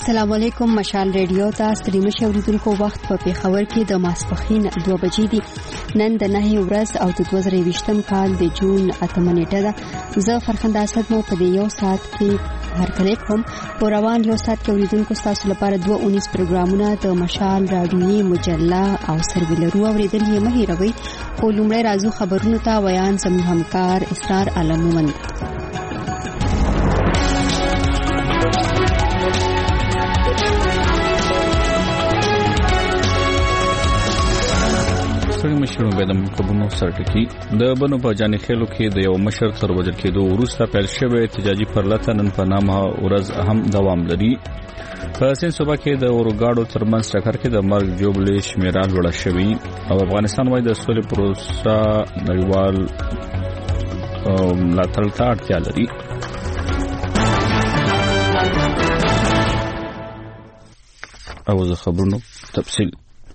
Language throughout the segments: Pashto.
السلام علیکم. مشال ریډیو ته ستړي مشه اوریدونکو وخت په پیښور کې د ماسپښین 2 بجې دي. نن د 9 ورځ او د 2020م کال د جون 8 نیټه ده. زه فرخنده اسد مو په دې یو ساعت کې هرکلی کوم. په روان یو ساعت کې اوریدونکو تاسو لپاره 219 پروګرامونه د مشال رادیوي مجله او سرویلرو اوریدل یې مه هیروئ. خو لومړی راځو خبرونو ته. ویان زموږ همکار اسرار علمومند. مشرو بدم خبرونو سرټکی د بنو په جانې خېلو کې د یو مشر تر وژل کېدو وروسته پیل شوی احتجاجي پرلطه نن په نامه ورځ هم دوام لري. په سین صوبه کې د اورګاډو ترمنځ ټکر کې د مرګ جوړې شمیره لوړه شوې او افغانستان وايي د سولې پروسه نړیوال ملاتړ ته اړتیا لري. او د خبرونو تفصیل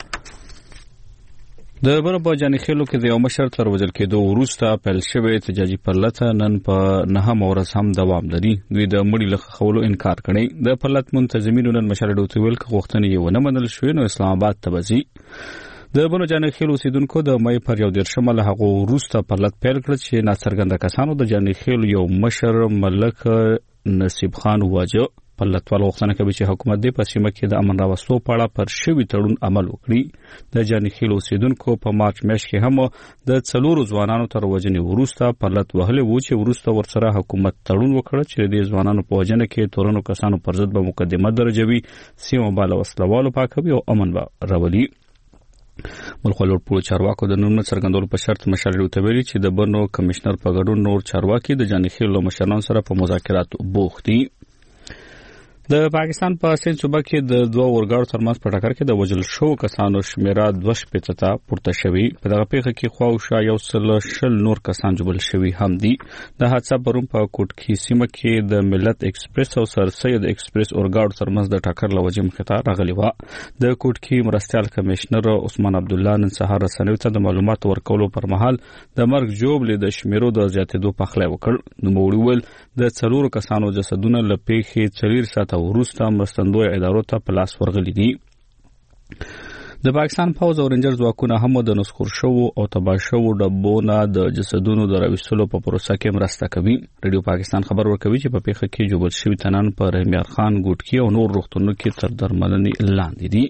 د بنو په جانې خېلو کې د یو مشر تر وژل کېدو وروسته پیل شوی احتجاجي پرلطه نن په 9 ورځ هم دوام لري. دوی د مړي له خولو انکار کړي. د پرلط منتظمینو نن مشر ډوته ویل چې غوښتنې یې ونه منل شوې نو اسلام آباد ته وځي. د بنو جانې خېلو اوسیدونکو د مې پر 11 له هغه وروسته پرلط پیل کړ چې ناڅرګنده کسانو د جانې خېلو یو مشر ملک نصیب خان واجه پرلطوال غوښتنه کوي چې حکومت دې په سیمه کې د امن راوستلو په اړه پر شوي تړون عمل وکړي. د جانې خېلو اوسیدونکو په مارچ میاشت کې هم د 4 ځوانانو تر وژنې وروسته پرلط وهلې و چې وروسته ورسره حکومت تړون وکړ چې د ځوانانو په وژنه کې تورنو کسانو پر ضد به مقدمه درجوي، سیمه به له وسلوالو پاکوي او امن به راولي. ملخولور پور چارواکو د نوم څرګندولو په شرط مشر ډوته ویلي چې د بنو کمشنر په ګډون نور چارواکي د جانې خېلو مشرانو سره په مذاکراتو بوخت دي. د پاکستان په سین صوبه کې د 2 اورګاډو ترمنځ په ټکر کې د وژل شو کسانو شمیره 2 ته پورته شوی. په دغه پیښه کې خواوشا 100 نور کسان جوړل شوی هم دي. د حادثه پرون په کوټکی سیمه کې د ملت ایکسپریس او سر سید ایکسپریس اورګاډو ترمنځ د ټکر لوجې مخته راغلی و. د کوټکی مرستيال کمشنر عثمان عبد الله نن سهار رسنیو ته د معلوماتو ورکولو پر مهال د مرګ جوړې د شمیرو د زیاتېدو په خله وکړ. نو وړول د 4 کسانو جسدونه لپیخي 4 ساعت وروسته مرستندوی ادارو ته پلاس ورغلي دي. د پاکستان فوج او رینجر ځواکونه هم د نسخور شو او تباه شو ډبونه د جسدونو د راوستلو په پروسه کې مرسته کوي. رادیو پاکستان خبر ورکوي چې په پیښه کې جوړ شوی تنان پر رحمیار خان ګوټکی او نور روغتونونو کې تر درملنې لاندې دي.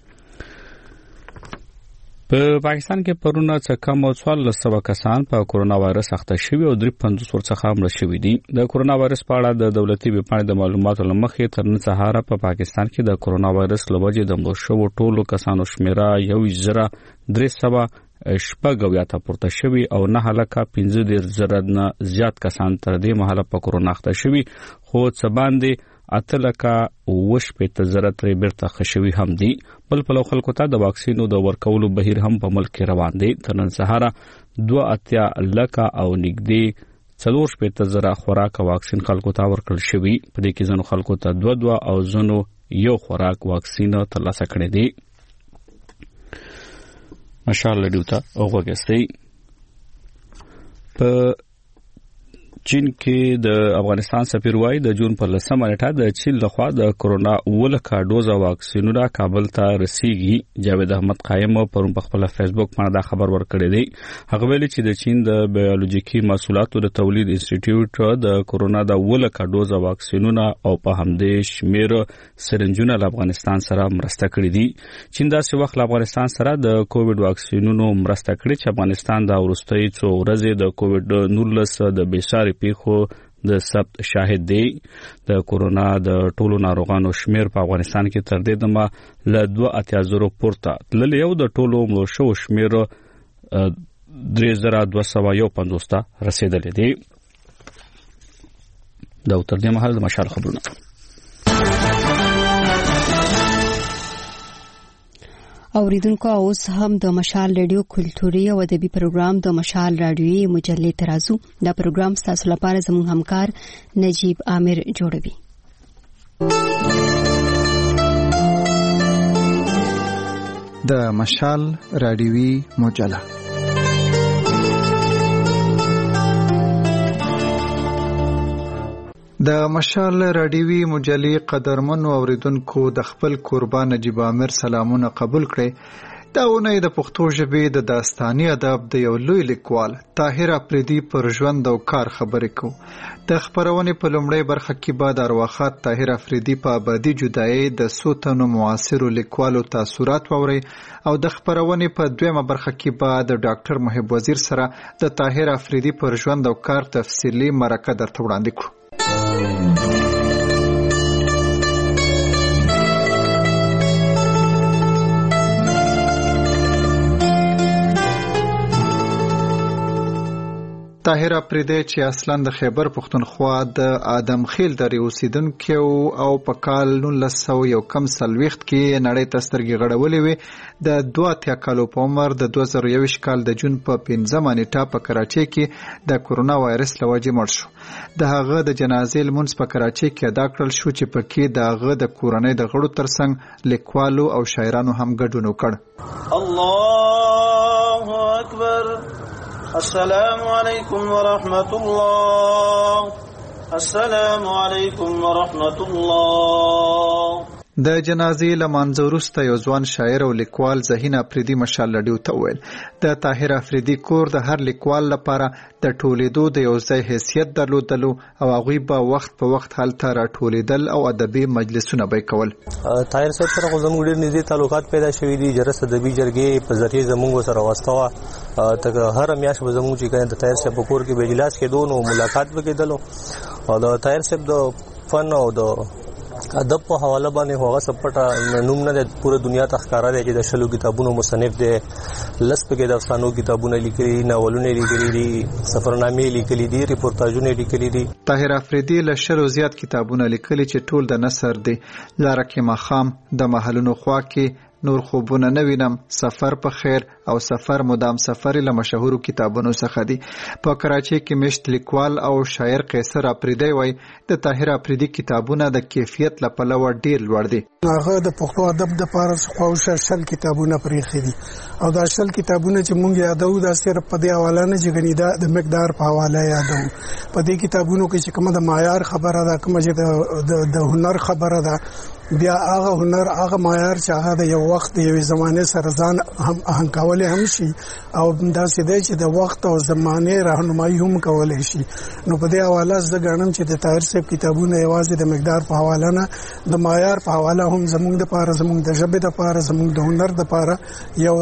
په پاکستان کې پرونه څه کم 1400 کسان په کورونا وایرس اخته شوي او 350 ورڅخه مړه شوي دي. د کورونا وایرس په اړه د دولتي ویبپاڼې د معلوماتو لمخې تر نن سهار په پاکستان کې د کورونا وایرس له وجې د مړو شوو ټولو کسانو شمیره 1380 ته پورته شوي او 9,15,000 نه زیات کسان تر دې مهاله په کورونا اخته شوي، خو څه باندې 8,000 تر بیرته خشوي هم دي. بل په خلکو ته د واکسینو د ورکولو بهیر هم په ملک کې روان دی. تر نن سهار 2,00,000 او نږدې 4,000 خوراک واکسین خلکو ته ورکړل شوی. په دې کې ځنو خلکو ته 2 او ځنو یو خوراک واکسین ترلاسه کړی دی. ماشاءالله ډیوټا او وګستې په چین کې د افغانستان سفیر وايي د جون پر 10 نیټه د چین لخوا د کورونا ولکه ډوزه واکسینونه کابل ته رسیږي. جاوید احمد قائم پرون په خپل فیسبوک باندې دا خبر ورکړی دی. هغه ویلي چې د چین د بیولوژیکي محصولاتو د تولید انسټیټیوټ د کورونا د ولکه ډوزه واکسینونه او په همدې شمیر سرنجونه له افغانستان سره مرسته کړې دي. چین داسې وخت له افغانستان سره د کووډ واکسینونو مرسته کړې چې افغانستان د وروستۍ 2 ورځې د کووډ 19 د بیساري پیښو د ثبت شاهد دی. د کورونا د ټولو ناروغانو شمیر په افغانستان کې تر دې دمه له 2,000 پورته تللی او د ټولو مړو شو شمیر 3,250 ته رسیدلی دی. دا تر دې مهال د مشال خبرونه. اوریدونکو اوس هم د مشال ریډیو کلتوري او ادبي پروګرام د مشال رادیوي مجلې ترازو. دا پروګرام تاسو لپاره زموږ همکار نجیب عامر جوړوي. د مشال رادیوي مجله د مشال رادیوي مجلې قدرمنو اوریدونکو د خپل قربان نجیب عامر سلامونه قبول کړئ. دا اونۍ د پښتو ژبې د داستاني ادب د یو لوی لیکوال طاهر افریدي پر ژوند او کار خبرې کوو. د خپرونې په لومړۍ برخه کې به د ارواښاد طاهر افریدي په ابدي جدایۍ د څو تنو معاصرو لیکوالو تاثرات واورئ او د خپرونې په دویمه برخه کې به د ډاکټر محب وزیر سره د طاهر افریدي پر ژوند او کار تفصیلي مرکه درته وړاندې کړو. طاهر افریدی چې اصلاً د خیبر پښتونخوا د آدم خیل درې اوسیدونکی او په کال 1940 کې نړۍ ته سترګې غړولې وې. د 82 کالو په عمر د 2021 کال د جون په 15 نیټه په کراچۍ کې د کورونا وایرس له وجې مړ شو. د هغه د جنازې لمونځ په کراچۍ کې ادا کړل شو چې پکې د هغه د کورنۍ د غړو ترڅنګ لیکوالو او شاعرانو هم ګډون وکړ. الله اکبر. السلام علیکم ورحمت الله. السلام علیکم ورحمت الله. د جنازې لمانځه وروسته یو ځوان شاعر او لیکوال ذهین افریدي مشال رادیو ته وویل د طاهر افریدي کور د هر لیکوال لپاره د ټولېدو د یو ځای حیثیت درلودلو او هغوی به وخت په وخت هلته راټولېدل او ادبي مجلسونه به یې کول. طاهر صاحب سره خو زموږ ډېر نږدې تعلقات پیدا شوي دي. جرس ادبي جرګې په ذریعې زموږ سره واسطه وه. هره میاشت به زموږ چې د طاهر صاحب په کور کې به اجلاس کېدو نو ملاقات به کېدلو او د طاهر صاحب د فن او د ادب په حواله باندې هغه سپټه نوم نه د پوره دنیا ته ښکارا دی چې د شلو کتابونو مصنف دی. لس پکې د افسانو کتابونه لیکلي، ناولونه لیکلي دي، سفرنامې لیکلي دي، ریپورتاژونه لیکلي دي. طاهر افریدي له 100 زیات کتابونه لیکلي چې ټول د نثر دي. لاره کې ماښام، د محلونو خوا کې، نور خوبونه نه وینم، سفر په خیر او سفر مدام سفر له مشهورو کتابونو څخه دي. په کراچۍ کې مشت لیکوال او شاعر قیصر افریدی وای د طاهر افریدي کتابونه د کیفیت له پلوه ډیر لوړ دي. هغه د پښتو ادب د پاره خو شل کتابونه پرېخي دي او دا شل کتابونه چې مونږ یادو دا صرف په دې حواله نه چې غنی دا د مقدار په حواله یادو. په دې کتابونو کې چې کومه د معیار خبره ده، کومه چې د هنر خبره ده، بیا هغه هنر هغه معیار چې هغه د یو وخت د یوې زمانه سره ځان هم اهنګول هم شي او دا سیده چې د وخت او زمانه راهنمایي هم کولای شي. نو په دې حواله زه ګڼم چې د طاهر صاحب کتابونه یوازې د مقدار په حواله نه، د معیار په حواله هم زموږ د پاره، زموږ د ژبې د پاره، زموږ د هنر د پاره یو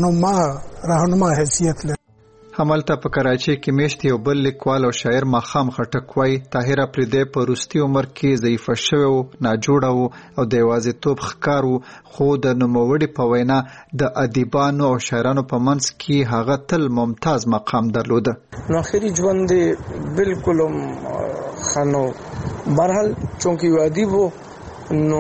راهنما حیثیت لري. همالته په کراچۍ کې میشت یو بل لیکوال او شاعر ماښام خټک وای طاهر افریدی په وروستي عمر کې ضعیفه شوی و، ناجوړه و او د یوازیتوب ښکار و، خو د نوموړي په وینا د ادیبانو او شاعرانو په منځ کې هغه تل ممتاز مقام درلوده. نو اخري ژوند بالکل خانو برحال چونکی یو ادیب و نو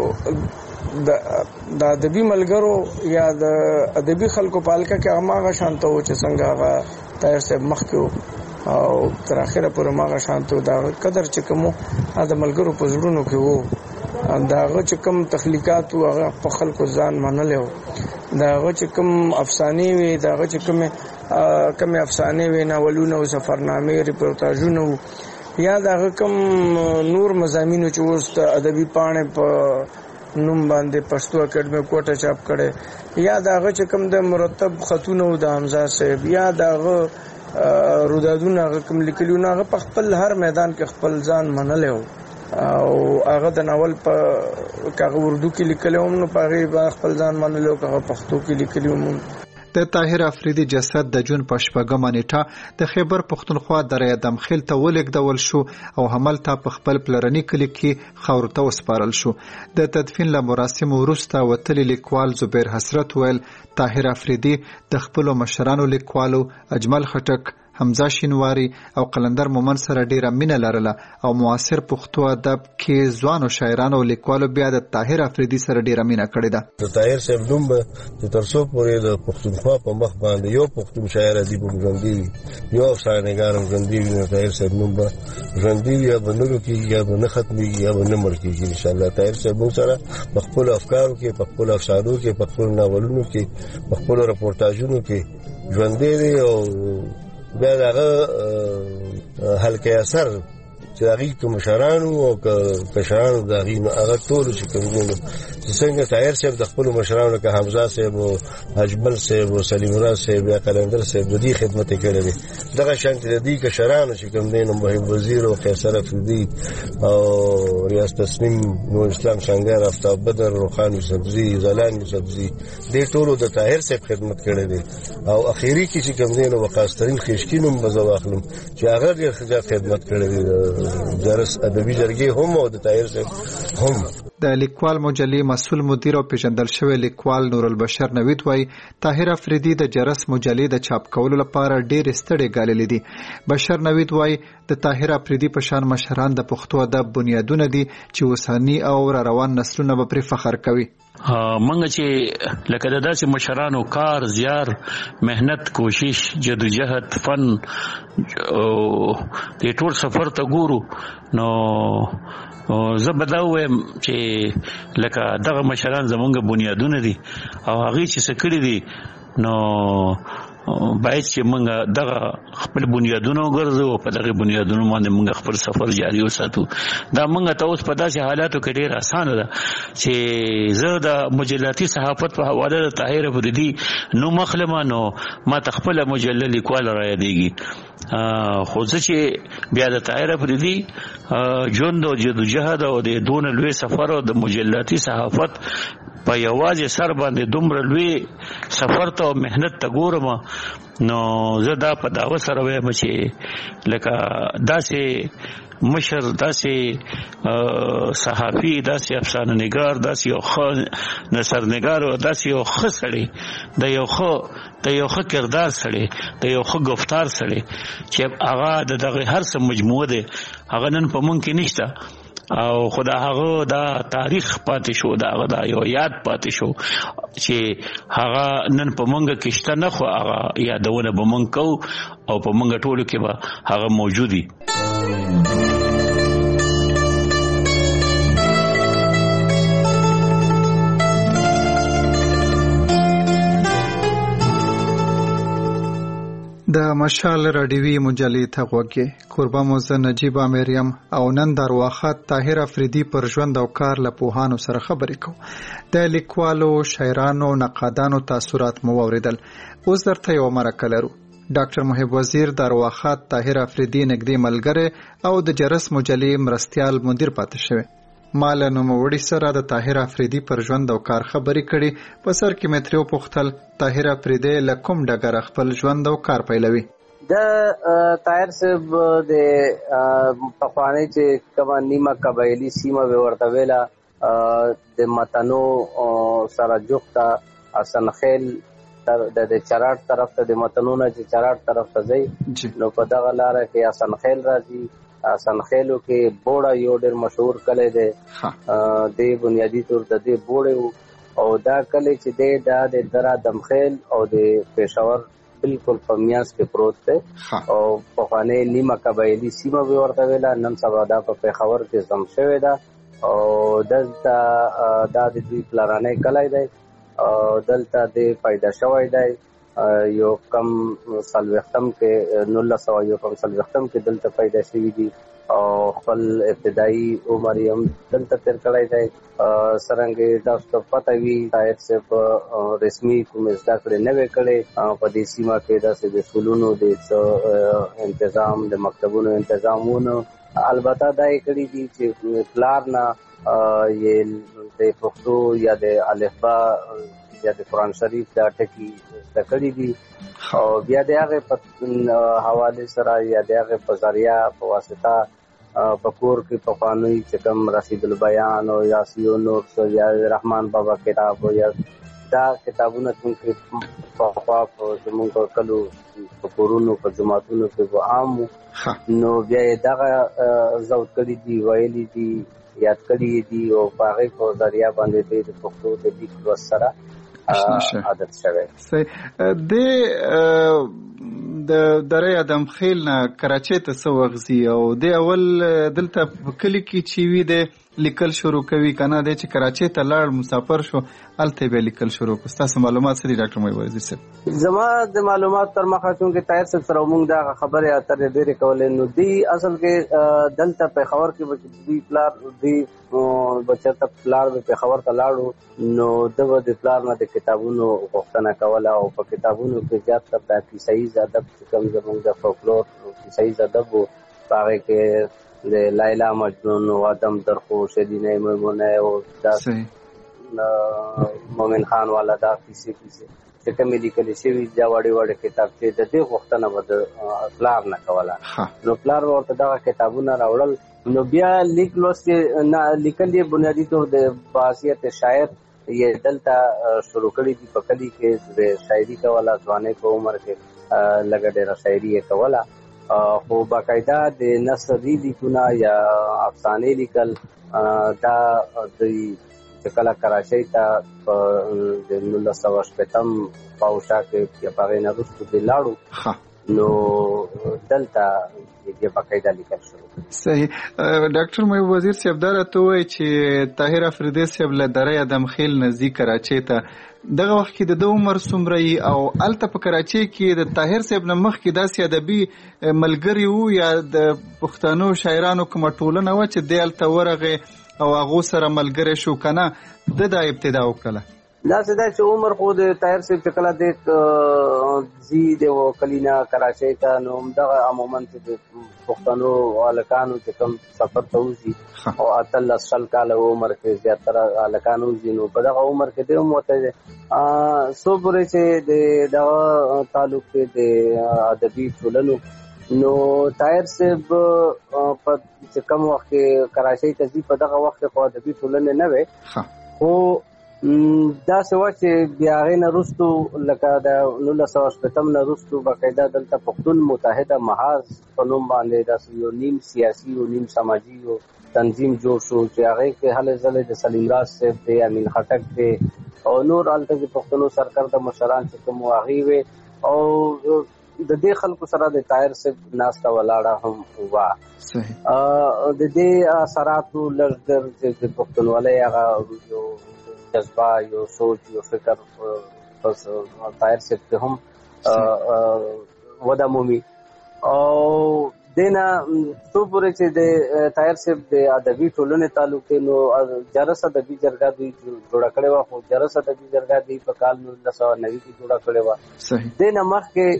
د ادبي ملګرو یا د ادبي خلکو پالکه کې هغه شانته و چې څنګه هغه طاهر صاحب مخکې او تر اخره پورې هغه شانته دا قدر چې کوم د ملګرو په زړونو کې وو، دا هغه چې کوم تخلیقات هغه په خلکو ځان منلو، دا هغه چې کوم افسانې وي، دا هغه چې کوم افسانې وي، ناولونه او سفرنامې، ریپورتاژونه یا دا هغه کوم نور مضامینو چې اوس د ادبي پاڼې په نوم باندې پښتو اکیډمي کوټه چاپ کړي، یا داغه چې کوم د مرتب خطونه د حمزه صاحب، یا داغه رودادونه کوم لیکلو نه په خپل هر میدان کې خپل ځان منلو او هغه د ناول په کاغه اردو کې لیکلو نو په خپل ځان منلو کاغه پښتو کې لیکلو. د طاهر افریدي جسد د جون په 4 نیټه د خیبر پښتونخوا درې آدم خیل ته ولېږدول شو او همالته په خپل پلرني کلي کې خاورو ته وسپارل شو. د تدفین له مراسمو وروسته وتلي لیکوال زبیر حسرت ویل طاهر افریدي د خپلو مشرانو لیکوالو اجمل خټک، حمزه شینواری او قلندر مومن سره ډیره مینه لرله او معاصر پښتو ادب کې ځوانو شاعرانو او لیکوالو بیا د طاهر افریدي سره ډیره مینه کړې ده. د طاهر صاحب نوم د ترڅو پورې د پښتونخوا په مخ باندې یو پښتون شاعر ادیب ژوندی وي، یو افسانه‌ګار ژوندی وي، طاهر صاحب نوم به ژوندی وي، یا بنلو کې یا نه ختمي یا نه مړ کېږي ان شاء الله. طاهر صاحب موږ سره په خپل افکارو کې، په خپل افسانو کې، په خپل ناولونو کې، په خپل رپورتاژونو کې ژوندی دی او بیا دغه حلقه اثر چې هغه کوم مشرانو او کشرانو د هغه ټول چې کومونه څنګه طاهر صاحب د خپل مشرانو که حمزه صاحب او اجمل صاحب او سلیم الله صاحب یا قلندر صاحب د دې خدمت کړې دي دغه شانت د دې کشرانو چې کوم دین محب وزیر او قیصر افریدی او ریاض تسنیم نو اسلام شنګر افتاب بدر روخان یوسفزی زلان یوسفزی دې ټول د طاهر صاحب خدمت کړې دي او اخیری کې چې کوم دین وقاسترین خشکینوم بزواخلم چې هغه ډېر خدمت کړې دي جرس ادبي جرګې هم او د طاهر صاحب هم د لیکوال مجلې مسؤل مدیر او پیژندل شوی لیکوال نور البشر نوید وای طاهر افریدی د جرس مجلې د چاپ کولو لپاره ډېر ستړي ګاللې دي. بشر نوید وای د طاهر افریدی په شان مشران د پښتو ادب بنیادونه دي چې اوسنی او روان نسلونه به پر فخر کوي. منګه چې لکه داسې مشرانو کار زیار مهنت کوشش جدوجہد فن د ټول سفر ته ګورو نو زه بداوم چې لکه دغه مشران زمونږ بنیادونه دي او هغه چې څه کړی دي نو باید چې موږ دغه خپل بنیادونه وګرځو په دغه بنیادونو باندې موږ خپل سفر جاری وساتو. دا موږ ته اوس په داسې حالاتو کې ډېر اسانه ده چې زه د مجلاتي صحافت په حواله د طاهر افریدي نو مخلمه نو ما تخپل مجله لیکوال را یادېږي خو زه چې بیا د طاهر افریدي ژوند او جدوجہد او د دون لوی سفر او د مجلاتي صحافت په یوازې سر باندې دومره لوی سفر ته مهنت ته ګورم نو زه دا په داوا سره وایم چې لکه داسې مشر داسې صحافي داسې افسانه نگار داسې یو ښه نثرنگار او داسې یو ښه سړی د یو ښه کردار سړی د یو ښه گفتار سړی چې هغه د دغه هر څه مجموعه ده هغه نن په مونږ کې نشته او خدا هغه دا تاریخ پاتې شو دا هغه دا یو یاد پاتې شو چې هغه نن په مونږ کې شته نه خو هغه یادونه به مونږ کو او په مونږ ټولو کې به هغه موجودي. د مشال راډیوي مجلې ته غوږی کوربه موزه نجیب امیریم او نن درواخت طاهر افریدي پر ژوند او کار له پوهانو سره خبرې کوو. د لیکوالو شاعرانو نقادانو تاثرات مو اوریدل. اوس درته یو مرکه لرو. ډاکټر محب وزیر درواخت طاهر افریدي نږدې ملګری او د جرس مجلې مرستیال مدیر پاتې شوی. مال نوموړي سره د طاهر افریدي پر ژوند او کار خبرې کړي. په سر کې متریو پوښتل طاهر افریدي له کوم ډګر خپل ژوند او کار پیلوي. د طاهر صاحب د پخوانی چې کومه نیمه قبایلی سیمه ورته ویلا د متنو سره جوخته اسنخیل د چراټ طرف ته د متنو نه چې چراټ طرف ته ځي نو په دغه لاره کې اسنخیل راځي. اسنخیلو کې بوړه یو ډېر مشهور کلی دی د بنیادی طور د دې بوړه او دا کلی چې دا د درا دمخیل او د پېښور بالکل په میانس کې پروت دی او پخوانی نیمه قبایلي سیمه به ورته ویله نن سبا دا په پېښور کې زم شوې ده او دلته دا د دوی پلرانی کلی دی او دلته د پیدا شوی دی یو کم سلوختم کې 1900 کې دلته پیدا شوی دي او خپل ابتدایي عمر هم دلته تیر کړی دی. څرنګه تاسو پته وي طاهر صاحب رسمي کوم زده کړې نه وې کړې په دې سیمه کې داسې د سکولونو د انتظام د مکتبونو انتظامونو البته دا یې کړي دي چې پلار نه یې د پښتو یا د الفبا یا د قرآن شریف دا ټکی زده کړي دي او بیا د هغې په حوالې سره یا د هغې په ذریعه په واسطه په کور کې پخواني چې کوم رشید البیان او یاسین نور یا رحمان بابا کتاب یا دا کتابونه چې پخوا زموږ کلو په کورونو په جوماتونو کې به عام نو بیا یې دغه زود کړي دي ویلي دي یاد کړي دي او په هغې په ذریعه باندې د پښتو د لیک لوست سره عادت شوی. د درې ادم خیل نه کراچۍ ته څه وغځي او د اول دلته په کلي کې چې وي د لیکل شروع کوي کنه د چې کراچۍ ته لاړ مسافر شو الته به لیکل شروع کو تاسو معلومات سره ډاکټر مې وزیر صاحب زما د معلومات تر مخه چې طاهر صاحب سره موږ دا خبره اترې ډېرې کولې نو دی اصل کې دلته په خبر کې دی پلار دی بچته پلار په خبر ته لاړو نو د پلار نه د کتابونو غوښتنه کوله او په کتابونو کې زیات تر د کیسې ادب کوم زموږ د فولکلور کیسې ادب هغه کې د لیلا مجنون او آدم درخو شدینه میمونه او مومن خان والا دا کیسې چې کومې لیکل شوی دا وړي کتاب چې د دې غوښتنه ود پلار نه کوله نو پلار ورته دا کتابونه راوړل نو بیا لیکلوس کې نه لیکل دی بنیادی طور د باسیت شاعر یې دلته شروع کړی دی په کلی کې د شاعري کوله ځوانې په عمر کې لګ ډېره شاعري کوله خو باقاعده د نثري لیکونه یا افسانې لیکل دا د کله کراچۍ ته په 1980 پاوشا کې په نه وروسته د لاړو نو دلته د باقاعده لیکل شروع صحیح ډاکټر مې وزیر صاحب دا راته وایي چې طاهر افریدی صاحب له درې ادم خیل نزدیک کراچۍ ته دغه وخت کې د عمر څومره او الته په کراچۍ کې د طاهر صاحب نه مخکې داسې ادبي ملګري وو یا د پښتنو شاعرانو کومه ټولنه وه چې دی هلته ورغې او هغو سره ملګری شو که نه د دا ابتدا وکړله داسې دا چې عمر خو د طاهر صاحب چې کله د ځي د کلینا کراچۍ ته نو همدغه عموما چې د پښتنو هلکانو چې کوم سفر ته وځي او اتلس شل کاله عمر کې زیاتره هلکان وځي نو په دغه عمر کې دی هم ورته څو پورې چې د دغه تعلق کې د ادبي ټولنو نو طاهر صاحب په چې کوم وخت کې کراچۍ ته ځي په دغه وخت کې خو ادبي ټولنې نه وې خو دا سوا چې بیا هغې نه وروستو لکه د 1980 نه وروستو باقاعده دلته پښتون متحده محاذ په نوم باندې داسې یو نیم سیاسي او نیم سماجي یو تنظیم جوړ شو چې هغې کې هلې ځلې د سلیم راز صاحب دی امین خټک دی او نور هلته چې پښتنو سرکرده مشران چې کوم هغې وې او د دې خلکو سره د طاهر صاحب ناسته ولاړه هم وه د دې اثراتو لږ د پښتونولۍ هغه یو جذبه یو سوچ یو فکر پس طاهر صاحب کې هم وده مومي او دینا څو پورې چې د طاهر صاحب د ادبي ټولنې تعلق نو جرس ادبي جرګه دوی جوړه کړې وه خو جرس ادبي جرګه دوی په کال 1990 کې جوړه کړې وه دینا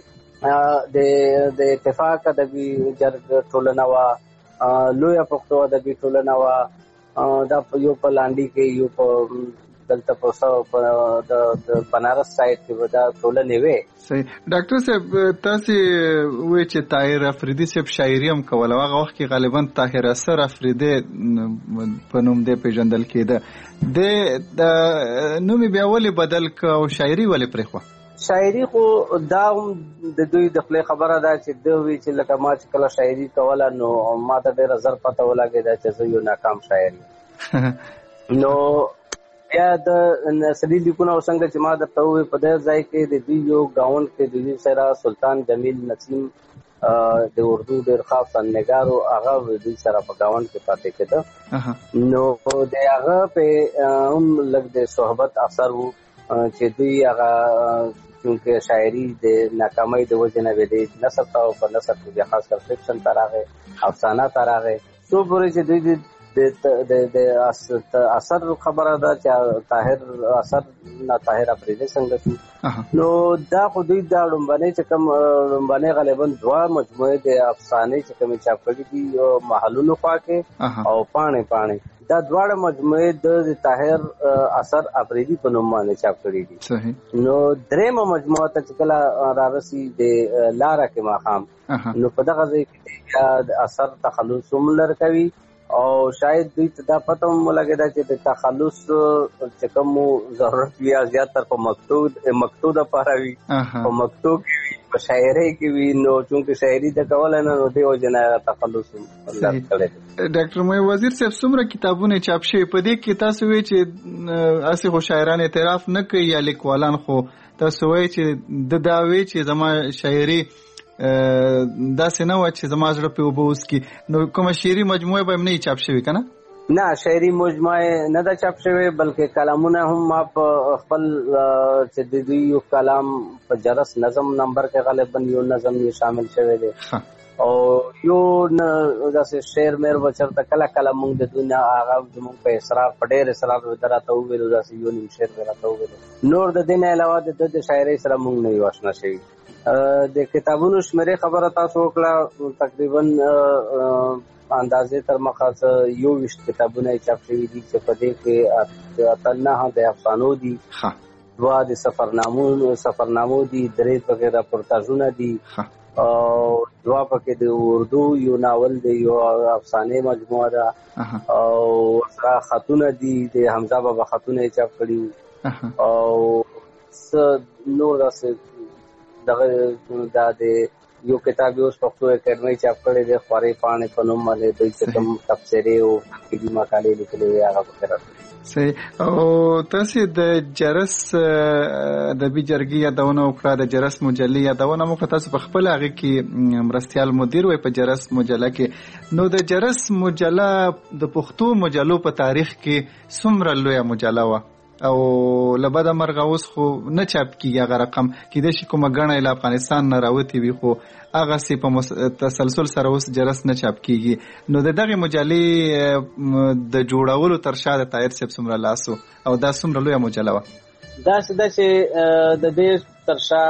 مخکې د اتفاق ادبي جرګه ټولنه وه لویه پښتو ادبي ټولنه وه دا یو په لانډي کې یو په دلته په د بنارس سایډ کې دا ټولنې وې صحیح ډاکټر صاحب تاسو وایي چې طاهر افریدي صاحب شاعري هم کوله هغه وخت کې غالبا طاهر اثر افریدي په نوم دی پیژندل کېده د نوم بیا ولې بدل ک او شاعري ولې پرېښوه شاعري خو دا هم د دوی د خپلې خبره ده چې دوی وایي چې لکه ما چې کله شاعري کوله نو ما ته ډېره زر پته ولګېده چې زه یو ناکام شاعر نو بیا د نثري لیکونه او څنګه چې ما درته وویل په دې ځای کې د دوی یو ګاونډ کې د دوی سره سلطان جمیل نسیم د اردو ډېر خاص نګار او هغه دوی سره په ګاونډ کې پاتې کېده نو د هغه په هم لږ د صحبت اثر وو چې دوی هغه چونکه شاعري د ناکامۍ د وجې نه وې د نثر ته او په نثر کې بیا خاص کر فکشن ته راغی افسانه ته راغی څو پورې چې دوی د اثر خبره ده چې طاهر اثر نه طاهر افریدي څنګه شو نو دا خو دوی دا لومبنۍ چې کوم لومبنۍ غالبا دوه مجموعې د افسانې چې کومې چاپ کړي دي محلونو خوا کې او پاڼې دا دواړه مجموعې د طاهر اثر افریدي په نوم باندې چاپ کړي دي نو درېیمه مجموعه ته چې کله رارسي د لاره کې ماښام نو په دغه ځای کې د اثر تخلص هم لرکوي او شاید دوی ته دا پته هم ولګېده چې د تخلص چې کوم ضرورت وي زیاتره په مکتوب دپاره وي په مکتوب کې وي په شاعرۍ کې وي نو چونکې شاعري د کولی نه نو دې وجې نه تخلص کړی ډاکټر مې وزیر صاحب څومره کتابونه چاپ شوي په دې کې تاسو وایي چې هسې خو شاعران اعتراف نه کوي یا لیکوالان خو تاسو وایي چې د دا وایي چې زما شاعري داسې نه وه چې زما زړه پې اوبه وڅکي نو کومه شعري مجموعه به هم نه چاپ شوي که نه نه شعري مجموعه نه دا چاپ شوی بلکې کلامونه هم ما په خپل چې د دوی یو کلام په جرس نظم نمبر کې غالبا یو نظم یې شامل شوی دی او یو داسې شعر مېر وچرته کله کله موږ د دنیا هغه زموږ په اصرار په ډېر اصرار دراته وویلو داسې یو نیم شعر دراته وویلو نور د دې نه علاوه د شاعرۍ سره موږ نه یو اشنا شوي د کتابونو شمېرې خبره تاسو وکړه تقریبا اندازې تر مخه 21 کتابونه چاپ شوي دي چې په دې کې 9 د افسانو دي 2 د سفرنامو دي 3 پکې راپورتاژونه دي او 2 پکې د اردو یو ناول دی یو افسانې مجموعه ده او خطونه دي د حمزه بابا خطونه چاپ کړي او نور دغه د یو کتاب اوس پښتو اکیډمي چاپ کړی دی خورې پاڼې په نوم باندې دوی چې کوم تفسیرې او تنقیدي مقالې لیکلې وي هغه پکې راغلي. صحیح. او تاسو د جرس د بي جرګي یادونه وکړه د جرس مجلې یادونه مو تاسو په خپل هغه کې مرستيال مدیر وي په جرس مجله کې نو د جرس مجله د پښتو مجلو په تاریخ کې څومره لویه مجله و او لبدا مرغه اوس خو نه چاپ کیږي هغه رقم کیدای شي کومه غنه له افغانستان نه راوتی وي خو هغه سي په تسلسل سره اوس جرس نه چاپ کیږي نو د دغه مجلې د جوړولو تر شا د طاهر صاحب څومره لاسو او دا څومره لویه مجله و دا چې د دې تر شا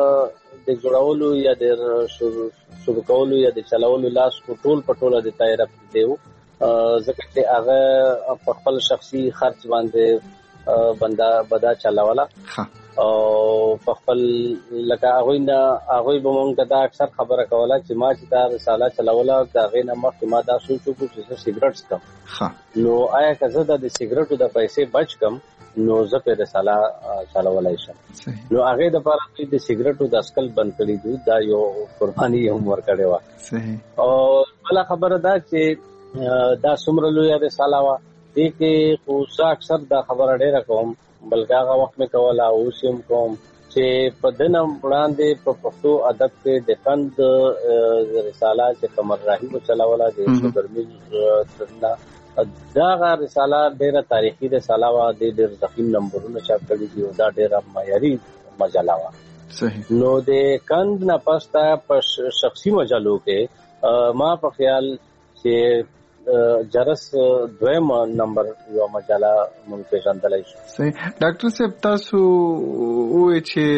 د جوړولو یا د شروع کولو یا د چلولو لاس ټول پټوله د طاهر دیو ځکه چې هغه په خپل شخصي خرچ باندې بدا چلاولا او په خپل لکه هغه به مونږ دا اکثر خبره کوله چې ما چې دا رساله چلاولا دا غینه مخکې ما دا سوچو چې سیګریټ څکم نو آیا که زه د سیګریټو د پیسې بچ کم نو زه په رساله چلولای شم نو هغه د لپاره د سیګریټو د اسکل بند کړی دی دا یو قرباني هم ورکړی و صحیح او بل خبره دا چې دا څومره لوی رساله و دې کې خو اکثر دا خبره ډېره کوم بلکې هغه وخت مې کوله اوس هم کوم چې په دنه وړاندې په پښتو ادب کې د فند رساله چې قمر راهي و چلاوله د ګرمي دا رساله ډېره تاریخي رساله و د ډېر ضخیم نمبرونه چاپ کړي دي او دا ډېره معیاري مجله و صحیح نو د کند نه پسته په شخصي مجلو کې ما په خیال چې جرس دویم نمبر یو مجله مونږ پیژندلای شو صحیح ډاکټر صاحب تاسو وایي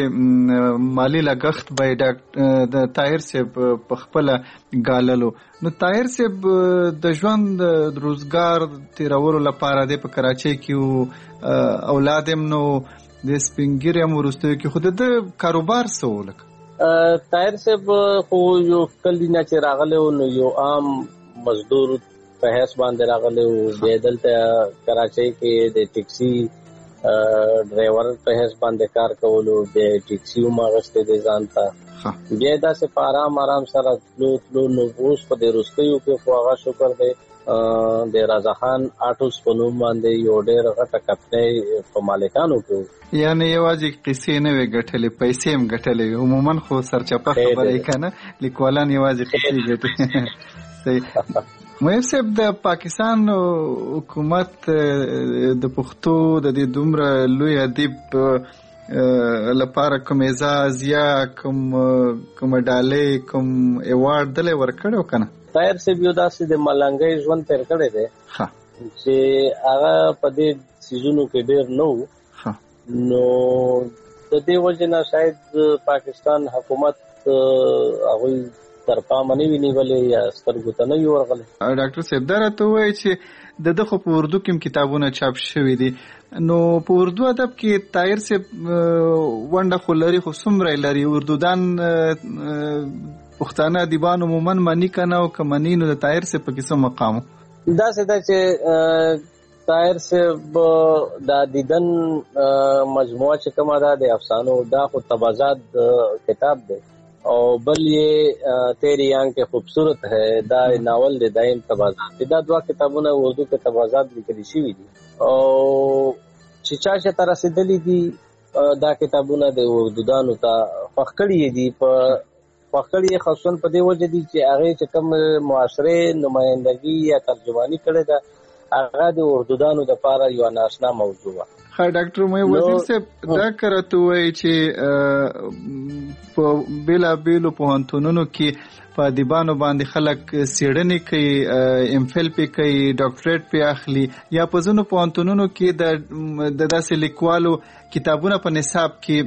چې مالی لګښت به د طاهر صاحب په خپل غاللو نو طاهر صاحب د ژوند روزګار تیرولو لپاره د په کراچۍ کې اولاد هم نو د سپینګری هم ورستو کې خود د کاروبار سوولک طاهر صاحب خو یو کلینا چې راغله نو یو عام مزدور په هیڅ باندې راغلی او بیا دلته کراچۍ کې د ټیکسي ډرایور په هیڅ باندې کار کولو د ټیکسي هم اغوستی دی ځان ته بیا داسې په آرام سره تلو نو اوس په دې وروستیو کې خو هغه شکر دی د رضا خان آټوس په نوم باندې یو ډېر غټه کمپنۍ په مالکانو کې یعنی یوازې قصې نه وي ګټلې پیسې هم ګټلې عموما خو سرچپه خبره یې کنه لیکوالان یوازې قصې ګټي صحیح مهیب صاحب د پاکستان حکومت د پښتو د دې دومره لوی ادیب لپاره کوم اعزاز یا کوم ډالۍ کوم ایوارډ دلې ورکړو کنه طاهر صاحب یو داسې د ملنګۍ ژوند تیر کړی دی چې هغه په دې سیزونو کې ډېر نو نو د دې وجه نه شاید پاکستان حکومت هغوی تر پامه نه ویني ولې یا سترګو ته نه ورغلی ډاکټر صاحب دا راته وایي چې د خو په اردو کې کتابونه چاپ شوي دي نو په اردو ادب کې طاهر صاحب ونډه خو لري خو څومره لري اردودان پښتانه ادیبان عموما معنی کنه او کمنی نو د طاهر صاحب په کیسه مقام دا څه چې طاهر صاحب د دیدن مجموعه چې کومه ده د افسانو دا خو تبازات کتاب دی او بل یہ تیری آنکھیں خوبصورت ہے دا ناول دے دائم تبازات دا دوا کتابونه اردو کې تبازات لیکل شوي دي او چې چا تر رسیدلي دي دا کتابونه د اردودانو ته فخکړي دي په فخکړي خاصون په دی وجه دي چې هغه چې کوم معاشره نمائندګي یا ترجمانی کړي دا هغه د اردودانو د لپاره یو ناشنا موضوع و. ډاکټر مې وزیر صاحب دا کرته وایي چې په بیلا بیلو پوهنتونونو کې په ادیبانو باندې خلک څېړنې کوي، ام فل پې کوي، ډاکټریټ پې اخلي، یا په ځینو پوهنتونونو کې د داسې لیکوالو کتابونه په نصاب کې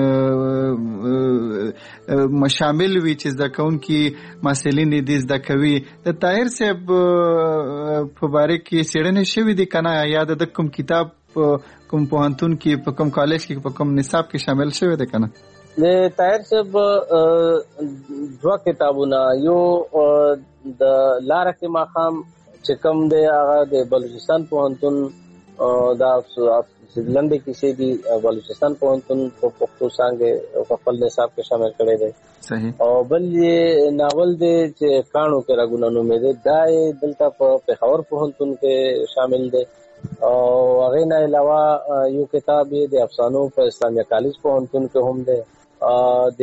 شامل وي چې زده کوونکي محصلین دې زده کوي. د طاهر صاحب په باره کې څېړنې شوي دي که نه، یا د کوم کتاب کوم پوهنتون کې په کوم کالج کې په کوم نصاب کې شامل شوی دی که نه؟ د طاهر صاحب دوه کتابونه، یو د لاره کې ماښام چې کوم دی هغه د بلوچستان پوهنتون دا لنډې کیسې دي، بلوچستان پوهنتون په پښتو څانګې په خپل نصاب کې شامل کړی دی. او بل یې ناول دی چې کاڼو کې رګونه نومېده، دا یې دلته په پېښور پوهنتون کې شامل دی. او هغې نه علاوه یو کتاب یې د افسانو په اسلامیه کالج پوهنتون کې هم دی. د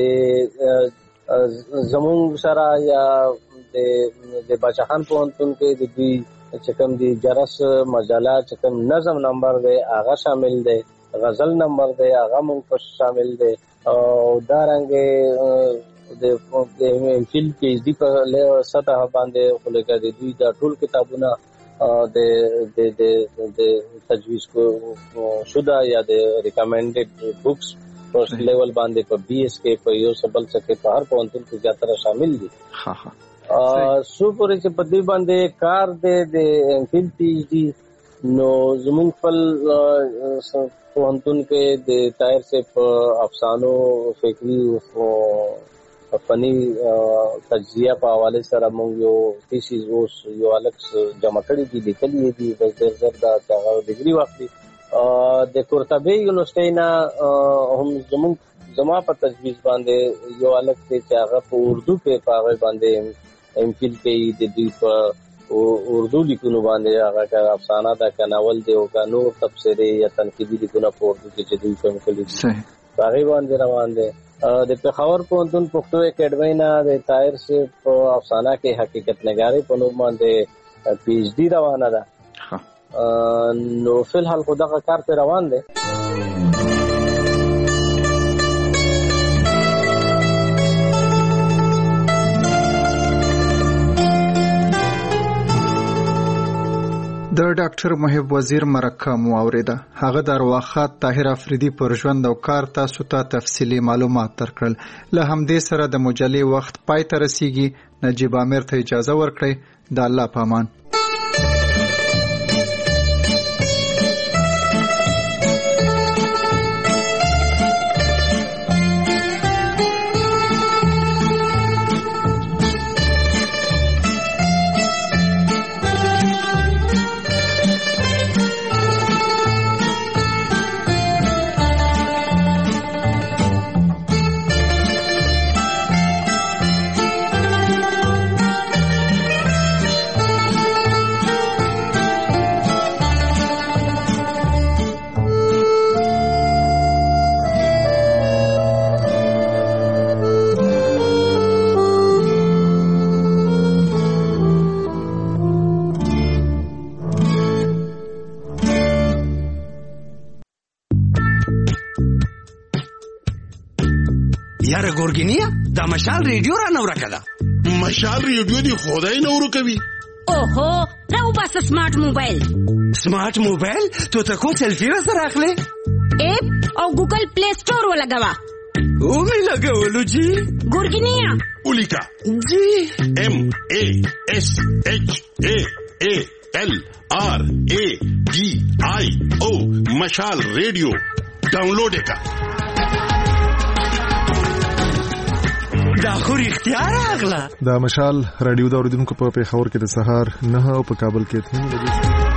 زمونږ سره یا د باچاخان پوهنتون کې د دوی چې کوم دی جرس مجله چې کوم نظم نمبر دی هغه شامل دی، غزل نمبر دی هغه مونږ په شامل دی. او دارنګې د فیل پی ایچ ډي په سطح باندې خو لکه د دوی دا ټول کتابونه د تجویز شده یا د ریکمنډډ بکس فرست لیول باندې په بی ایس کې په یو سبل څخه په هر پوهنتون کې زیاتره شامل دي. سو پورې چې په دې باندې کار دی د فیل پی ایچ ډي، نو زمونږ خپل پوهنتون کې د طاهر صاحب افسانو فکري فني تجزیه په حواله سره موږ یو تیسیز اوس یو الکس جمع کړی دي، لیکلي دي، بس ډېر زر دا ډیګري واخلي. د قرطبي یونیورسټۍ نه هم زما په تجویز باندې یو الک دی چې هغه په اردو کې په هغه باندې ام فیل کوي، د دوی په اردو لیکونو باندې هغه که افسانه ده که ناول دی او که نور تبصرې یا تنقیدي لیکونه په اردو کې چې دوی کوم کړي دي په هغې باندې روان دی. د پېښور پوهنتون پښتو اکیډمۍ نه د طاهر صاحب په افسانه کې حقیقت نګارۍ په نوم باندې پی ایچ ډي روانه ده. نو فی الحال خو دغه کار پې روان دی. د ډاکټر محب وزیر مرکه مو اوریده. هغه د ارواښاد طاهر افریدي پر ژوند او کار تاسو ته تفصیلي معلومات درکړل. له همدې سره د مجلې وخت پای ته رسیږي. نجیب امیر ته اجازه ورکړئ. د الله په امان. یاره ګورګینیا دا مشال ریډیو را نو راکړه. مشال ریډیو دی خدای نو ورکوي. اوهو راو بس سمارټ موبایل. سمارټ موبایل ته کو سیلفي را سره اخلي؟ اپ او ګوګل پلی سٹور ولګوا. او می لګولو جی. ګورګینیا ولیکا جی ام ا اس اچ ا ال ار ا ډي آی او مشال ریډیو ډاونلوډ کا. دا خو رښتیا راغله. دا مشال رادیو د اوریدونکو په پېښور کې د سهار 9 او په کابل کې 3 بجې.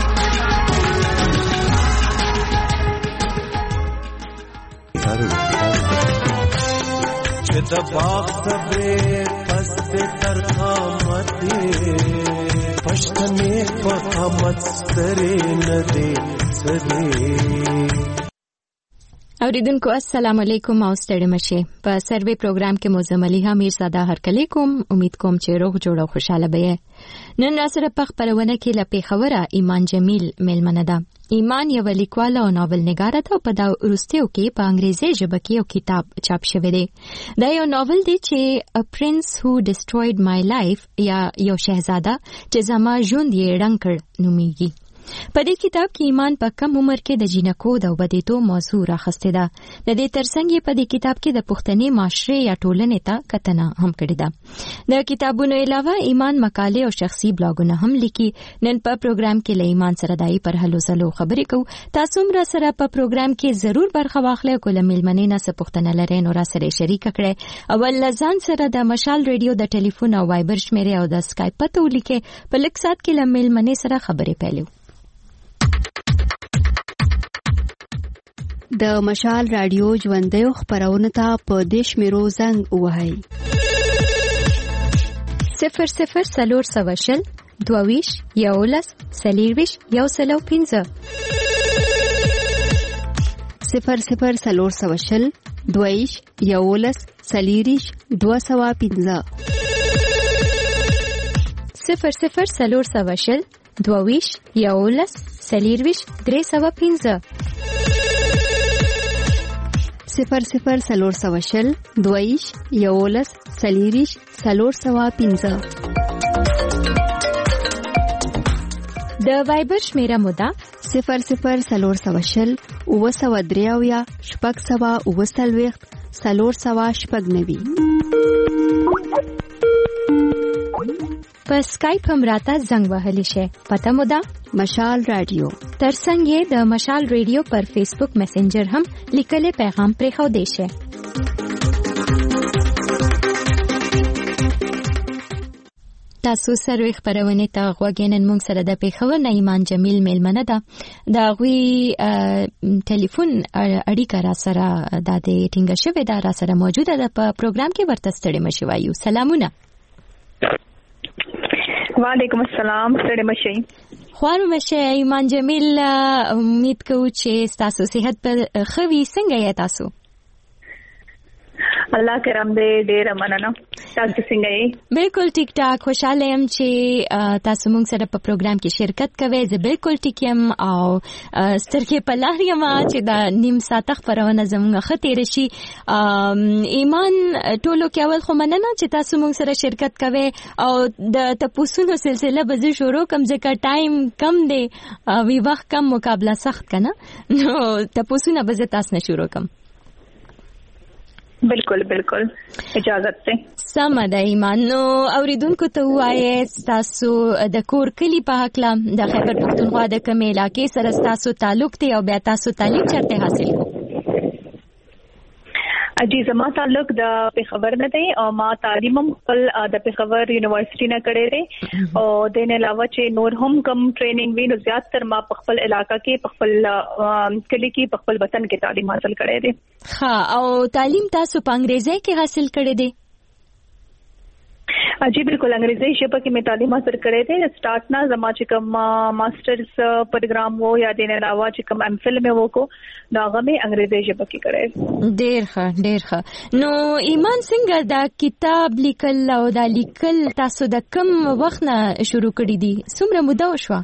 چې د باغ صبرې پس دې تر قامتې پښتنې په قامت سترې نه دې سدې. اوریدونکو السلام علیکم او ستړي مشه په سروي پروګرام کې موزملي امیر ساده هرکلی کوم. امید کوم چې روغ جوړ او خوشاله به. نن را سره په خبرونه کې لپاره خبره ایمان جمیل ملمنه ده. ایمان یو لیکوال او ناول نګاره ده او په دا وروستیو کې په انګریزي ژبه کې یو کتاب چاپ شوی دی. دا یو ناول دی چې A Prince Who Destroyed My Life یا یو شهزاده چې زما ژوند یې رنګ کړ نومیږي. په دې کتاب کې ایمان په کم عمر کې د جینکو د وبدېدو موضوع راخسته ده. د دې ترڅنګ یې په دې کتاب کې د پښتني معاشري یا ټولنې ته کتنه هم کړې ده. د کتابونو علاوه ایمان مقاله او شخصي بلاګونه هم لیکي. نن په پروګرام کې له ایمان سره دای پر هلو سلو خبرې کوو. تاسو هم را سره په پروګرام کې ضرور برخه واخلئ. کوله ملمنې نه څه پښتنه لرئ نو را سره شریک کړئ. اول لزان سره د مشال ریډیو د ټلیفون او وایبر شمیره او د اسکایپ پته ولیکئ. په لږ سات کې له ملمنې سره خبرې پیلو. د مشال رادیو ژوندۍ خبرونه ته په دیش میرو زنګ وهاي 00 سلور سواشل دوویش یولس سلیرویش یو سلو 15 00 سلور سواشل دوویش یولس سلیریش 215 00 سلور سواشل دوویش یولس سلیرویش 315 00 سلور سواشل دویش یولس سلیریش سلور سوا 15 د وایبر شمیره مودا 00 سلور سواشل او سوا دریاویا شپږ سوا او سلويخت سلور سوا شپږ نوي. په اسکایپ هم راته زنګ وهلی شي. پته مو ده مشال رادیو. ترڅنګ د مشال ریډیو پر فیسبوک میسنجر هم لیکلې پیغام پرې خو دی شي. تاسو سره خبرونه ته غوګینن مونږ سره د پیښور نه ایمان جمیل ملمنه ده. دا غوي ټلیفون اړیکه را سره د ټینګه شوې ده را سره موجوده ده په پروګرام کې ورته ستړي مشي وایو. سلامونه. وعلیکم السلام. ستړي مشي. خوانو مشه ایمان جمیل امید کوم چې تاسو صحت په خوي څنګه یې تاسو؟ الله کرم دې ډېر مننه. تاسو څنګه یې؟ بالکل ټیک ټاک. خوشاله يم چې تاسو موږ سره په پروګرام کې شرکت کوئ. زه بالکل ټیک یم او سترګې په لار یم چې دا نیم ساعت خبرونه زموږ خطر شي. ایمان ټولو کې اول خو مننه چې تاسو موږ سره شرکت کوئ او د تاسو سلسله به زه شروع کوم ځکه ټایم کم دی وی وخت کم مقابله سخت کنه نو تاسو نه به زه تاسو نه شروع کوم. بالکل بالکل اجازه ته سم ده ایمان. نو اوریدونکو ته وایي تاسو د کور کلی په حقله د خیبر پختونخوا د کوم علاقې سره تاسو تعلق دی او بیا تاسو تعلیم چرته حاصل کو؟ اجي زما تعلق د پیښور نه دی او ما تعلیم خپل د پیښور یونیورسيټي نه کړی دی او د نه علاوه چې نور هم کم ټریننګ وینو زیات تر ما په خپل علاقې کې په خپل کلی کې په خپل وطن کې تعلیم حاصل کړی دی. ها او تعلیم تاسو په انګریزي کې حاصل کړی دی؟ جی بالکل انګریزي ژبه کې مې تعلیم حاصل کړی دی. سٹارټ نه زما چې کوم ماسترز پروګرام وو یا د نه علاوه چې کوم ام فل مې وکړو دا هغه مې انګریزي ژبه کې کړی. ډېر ښه ډېر ښه. نو ایمان څنګه دا کتاب لیکل او دا لیکل تاسو د کوم وخت نه شروع کړی دي؟ څومره موده وشوه؟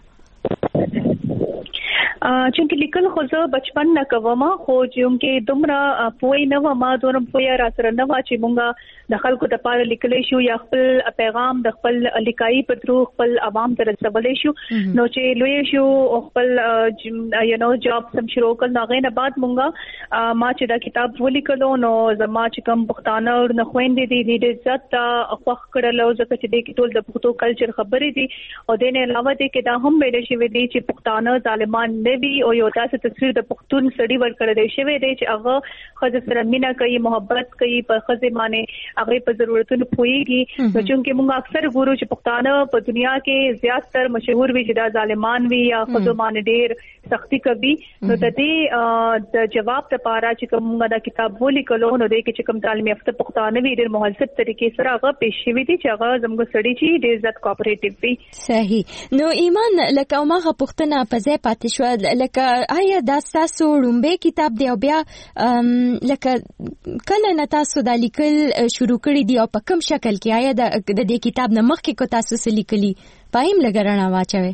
چې لیکل خو زه بچپن نه کوم خو چې دومره پوي نه و ما دونه پوي را سره نه و چې مونږه د خلکو د پاره لیکلې شو یا خپل پیغام د خپل لیکای په درو خپل عوام ته رسولې شو. نو چې لوی شو خپل جاب سم شروع کړ نو غینه بعد مونږه ما چې دا کتاب ولیکلو نو زما چې کوم پښتانه نه خويندې دي د عزت خوښ کړلو ځکه چې د ټول د پښتو کلچر خبرې دي او د نه علاوه د کې دا هم ویل شي دي چې پښتانه ظالمان نه وي او یو تاسو تصویر د پښتون سړي ورکړل دی شوی دی چې هغه خځه سره مینا کوي محبت کوي په خځه باندې هغه په ضرورتونو پويږي. نو چې موږ اکثر ګورو چې پښتانه په دنیا کې زیات تر مشهور وي چې دا ظالمان وي یا خځه باندې ډېر سختی کوي. نو د دې د جواب لپاره چې کوم دا کتاب ولیکلو نو د کې چې کوم تعلیم یافته پښتانه وي ډېر مهذب طریقې سره هغه پېښ شوی دي چې هغه زموږ سړي چې ډېر زیات کوآپریټیو وي. صحیح. نو ایمان لکه ماغه پښتنه په ځای پاتې شو لکه آیا دا تاسو لومبه کتاب دی او بیا لکه کله نه تاسو دا لیکل شروع کړی دی او په کوم شکل کې آیا د دې کتاب نه مخکې کو تاسو څه لیکلي پایم لګرانه واچوي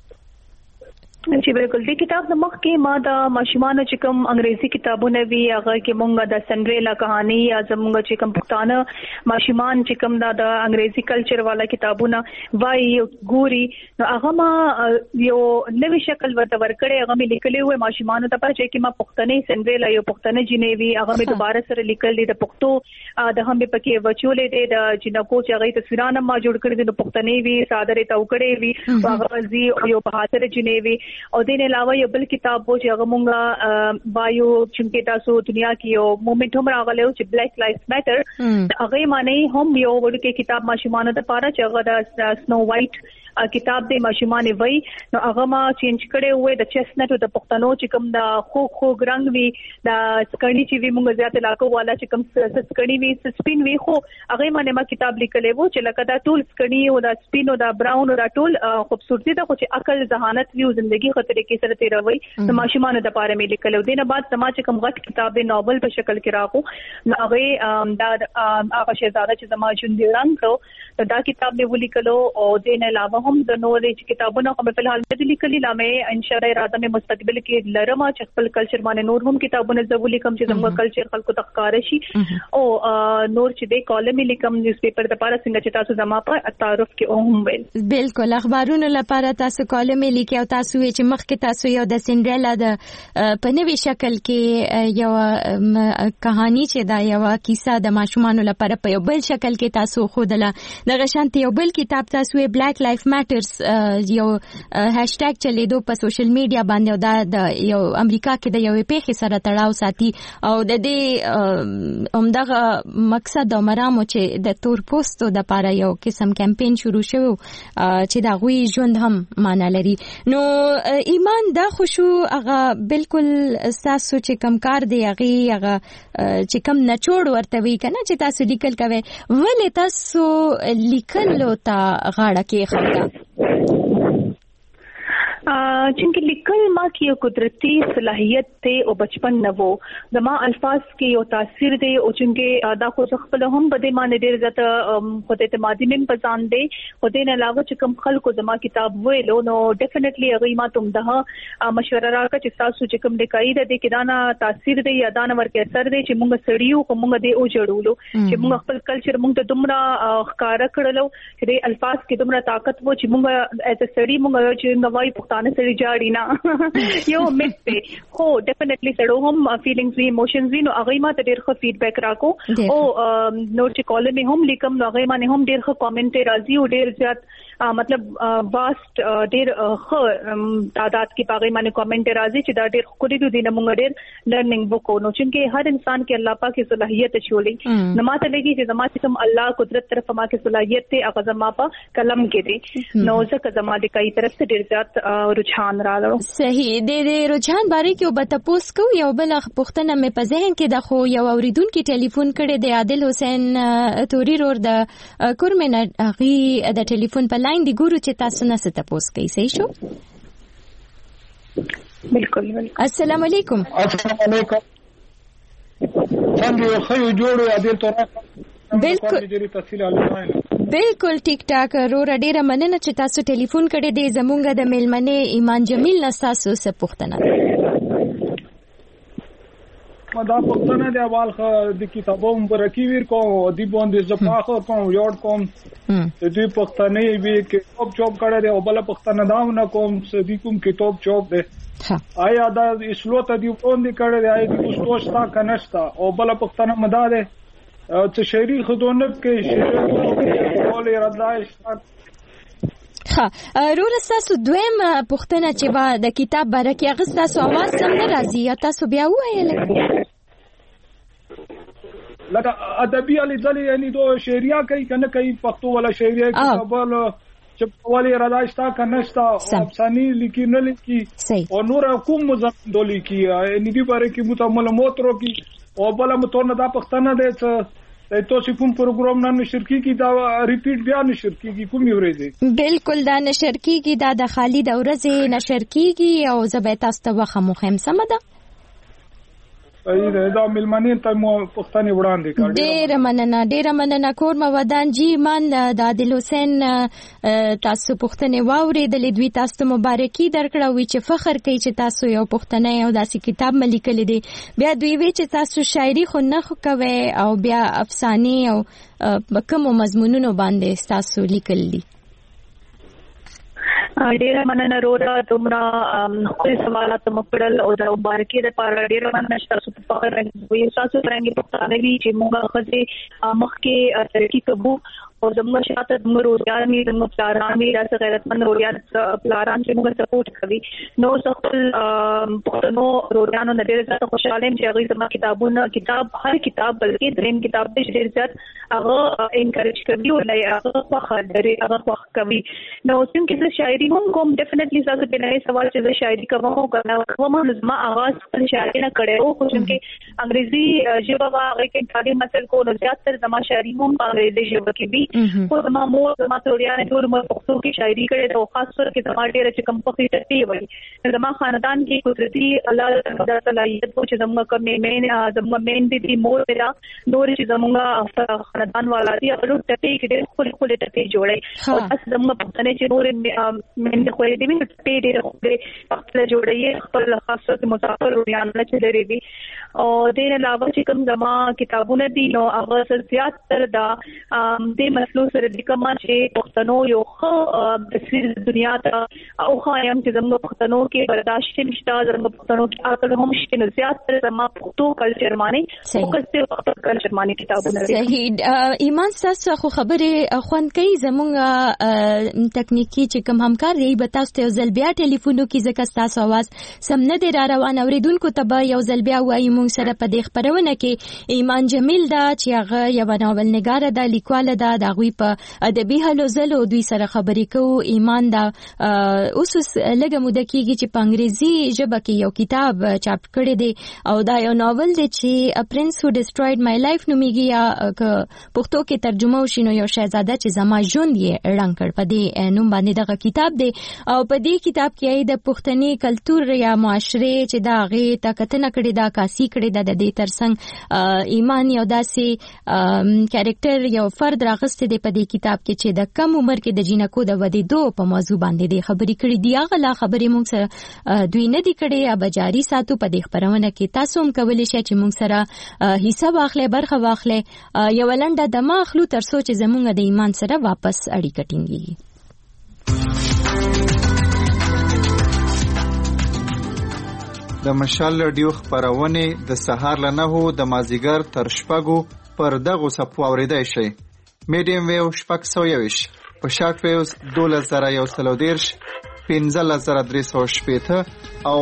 چې بالکل دې کتاب د مخ کې ما د ماشومان چې کوم انګریزي کتابونه وی هغه کې مونږ د سندریلا کہانی یا زمونږ چې کوم پښتانه ماشومان چې کوم د انګریزي کلچر والا کتابونه وای ګوري نو هغه ما یو نوې شکل ورته ورکړې هغه مې لیکلې وې ماشومان ته پاره چې ما پښتنې سندریلا یو پښتنې جنې وی هغه مې دوباره سره لیکل دي د پښتو د هم په کې وچولې دي د جنکو چې هغه تصویرانه ما جوړ کړې دي د پښتنې وی صادره توکړې وی هغه زی یو بهادر جنې وی او دین علاوه یو بل کتاب وو چې هغه مونږه وایو چې تاسو دنیا کې یو مومنت هم راغلی چې بلیک لایف میټر هغه معنی هم یو ورکه کتاب ماشومان ته پاره چې هغه د سنو وایټ کتاب د ماشومان وی نو هغه ما چینج کړي وې د چیسنټ او د پښتنو چې کوم د خو رنگ وی د سکړی چې وی مونږ زیات علاقو والا چې کوم سکړی وی سپین وی خو هغه باندې ما کتاب لیکلې وو چې لکه دا ټول سکړی او د سپین او د براون او د ټول خوبصورتي د خو چې عقل ذهانت وی او ژوندۍ خطرې کې سره تیروي د ماشومان د پاره مې لیکلو دینه بعد سما چې کوم غټ کتاب د ناول په شکل کې راغو نو هغه دا هغه شهزاده چې زما ژوند رنگ کړو دا کتاب مې ولیکلو او دین علاوه هم د نورې کتابونه کوم په حال د لیکلي لامه ان شاء الله اراده مې مستقبل کې لرم چې خپل کلچر باندې نور هم کتابونه زولي کوم چې زموږ کلچر خلکو تخکار شي او نور چې د کالم لیکم نیوز پیپر د پاره څنګه چې تاسو زما په تعارف کې هم ویل بالکل اخبارونه لپاره تاسو کالم لیکي او تاسو چې مخکې تاسو یو د سندریلا د پنوي شکل کې یو کہانی چې دا یو کیسه د ماشومان لپاره په یو بل شکل کې تاسو خودله د غشانت یو بل کتاب تاسو بلیک لایف میټرز یو هاشټیګ چلیدو په سوشل میډیا باندې او دا د یو امریکا کې د یو پیښې سره تړاو ساتي او د دې عمدغه مقصد او مرامو چې د تور پوسټو د لپاره یو قسم کمپاین شروع شوی چې دا غوي ژوند هم معنا لري نو ایمان دا خوشو هغه بالکل تاسو چې کم کار دی هغه چې کم نچوړ ورته وی کنه چې تاسو لیکل کوي ولې تاسو لیکلو ته غاړه کې خلک چونکه لیکل ما کې یو قدرتي صلاحیت ته او بچپن نه وو زما الفاظ کې یو تاثیر دی او چونکه دا خو خپل هم بده باندې ډېر زیات خود اعتمادي من پسان دی خو دین علاوه چې کوم خلکو زما کتاب ویلو نو ډیفینیټلی هغه ما تم ده مشوره راکړه چې تاسو چې کوم لیکای د دې کې دانا تاثیر دی یا دانا ورکه اثر دی چې موږ سړیو کومه دی او جوړولو چې موږ خپل کلچر موږ ته دومره ښکارا کړلو چې د الفاظ کې دومره طاقت وو چې موږ ایز سړی موږ چې نوای پښتانه سړي جاړي نه یو میت دی خو ډیفینیټلی سړو هم فیلینګز وی ایموشنز وی نو هغه ما ته ډېر ښه فیډبیک راکو او نو چې کالم هم لیکم نو هغه باندې هم ډېر ښه کامنټ راځي او ډېر زیات مطلب واسط ډېر ښه تعداد کې پاغي باندې کامنټ راځي چې دا ډېر خوري دي نه موږ ډېر لرنینګ وکړو نو چې هر انسان کې الله پاک کی صلاحیت چولې نو ماته لګي چې زما چې کوم الله قدرت طرف ما کې صلاحیت ته هغه زما په قلم کې دي نو ځکه زما د کای طرف ته ډېر زیات رجحان راغلو صحیح د رجحان باره کې وبتپوس کو یو بل پښتنه مې په ذهن کې د خو یو اوریدونکو ټلیفون کړي د عادل حسین توري رور د کورمن اغي د ټلیفون په لاین دی ګورو چې تاسو نه ست تپوس کوي صحیح شو بالکل السلام علیکم السلام علیکم څنګه خو جوړو عادل تورا بالکل ټیک ټاک رور ډیره مننه چې تاسو ټلیفون کړی دی زمونږ د میلمنې ایمان جمیل نه تاسو څه پوښتنه دا پښتنه د اول خو د کتابونو برکی ویر کوم دی باندې زپاخ کوم یوډ کوم د دې پښتنې وی کې چوب کړه دی او بل پښتنه داونه کوم سدي کوم کتاب چوب دی آیا دا اسلو ته دی باندې کړه دی آیا د پښتوشتا کنهستا او بل پښتنه مدار چې شهري خدونه کې شهري ولې رداش ها رورستاسو دویم پښتنه چې با د کتاب برکه غستاسو आवाज سم نه راځي یا تاسو بیا وایله لکه ادبي علي ځلې یعنی دو شعریا کوي کنه کوي پښتو ولا شعریا کوي بل چې ولې رداشتا کنهستا افساني لیکي نه لیکي او نور کوم مزندولي کی یعنی دی باره کې متعمل موترو کی او بل متونه دا پښتنه ده تاسو کوم پروګرام نه نشر کیږي دا ریپیټ بیا نشر کیږي کوم ورځې بالکل دا نشر کیږي دا د خالد ورځې نشر کیږي او زبې تاسو ته وخت مهم سم ده دا ملمنې ته مو پښتني وړاندې کړ ډېر مننه کور مودان جی مان د عادل حسین تاسو پښتني واورېدلې دوی تاسو ته مبارکي درکړه وی چې فخر کوي چې تاسو یو پښتني او داسې کتاب ملیکل دي بیا دوی وی چې تاسو شاعري خو نه کوي او بیا افسانې او کوم مضمونونو باندې تاسو لیکل دي ډیره مننه رودا تمرا خپل سوالات مکړل او د مبارکي لپاره ډیره مننه تاسو په فخر راځي تاسو څنګه پښتانه دي چې موږ خځه مخکې ترقی کوو او زموږ شاته زموږ روزګارمي زموږ پلارامي راځي غیرتمند روزګار پلاران چې موږ سپورټ کوي نو خپل پښتنو روزانو نه ډېر زیات خوشاله چې هغه زموږ کتاب هر کتاب بلکې دریم کتاب دې ډېر زیات هغه انکریج کوي او هغه فخر لري هغه فخر کوي نو څنګه چې شاعري هم کوم ډیفینټلی تاسو په نړۍ سوال چې شاعري کوم زما आवाज خپل شاعري نه کړي او خو چې انګریزي ژبه هغه کې تعلیم حاصل کول زیات تر زما شاعري هم انګریزي ژبه کې وي خو زما مور زما توریان ټول مو پښتو کې شاعري کړي او خاص کر کې زما ډېر چې کم پخې ټټي وي زما خاندان کې قدرتي الله تعالی چې زما کوم مین دي مور میرا نور چې زما خاندان والا دي خپل ټټي کې خپل ټټي جوړي او تاسو زما پښتنه چې نور مین خو دې مين ټټي ډېر خپل جوړي خپل خاص کر مسافر رویان نه چلري دي او دې علاوه چې کوم زما کتابونه دي نو هغه زیات تر دا د مسلو سره د کومه چې پښتنو یو خو تصویر دنیا ته او خایم چې زموږ پښتنو کې برداشت نشته زموږ پښتنو کې عقل هم شته نو زیات تر زما پښتو کلچر باندې فوکس ته کلچر باندې کتابونه صحیح ایمان تاسو خو خبره خوند کوي زموږ تکنیکی چې کوم همکار دی به تاسو ته ځل بیا ټلیفونو کې ځکه تاسو आवाज سم نه دی را روان اوریدونکو ته به یو ځل بیا وایي موږ سره په دې خبرونه کې ایمان جمیل دا چې هغه یو ناول نگار ده لیکواله ده د غوي په ادبي هلو زلو دوی سره خبرې کوو ایمان دا اوس لږه موده کېږي چې په انګریزي ژبه کې یو کتاب چاپ کړی دی او دا یو ناول دی چې پرنس هو ډسټروید مای لایف نومیږي یا پښتو کې ترجمه وشي نو یو شهزاده چې زما ژوند یې رنګ کړ په دې نوم باندې دغه کتاب دی او په دې کتاب کې د پښتني کلچر یا معاشره چې دا غي تاکتنه کړی دا کاسي کړی د دې ترڅنګ ایمان یو داسې کریکټر یو فرد راغسته دی په دې کتاب کې چې د کم عمر کې د جینکو د ودیدو په موضوع باندې دی خبرې کړې دی هغه لا خبرې موږ سره دوی نه دی کړې یا بجاری ساتو په دې خبرونه کې تاسو هم کولی شئ چې موږ سره حصہ واخلې برخه واخلې یو لنډه دمه اخلو تر څو چې زموږ د ایمان سره واپس اړیکه ټینګي د مشال رادیو خبرونه د سهار له 9 د مازیګر تر شپږو پر دغه صفو اوریدای شي میډیم ویو شپږ 120 په شارټ ویوز 2130 15315 او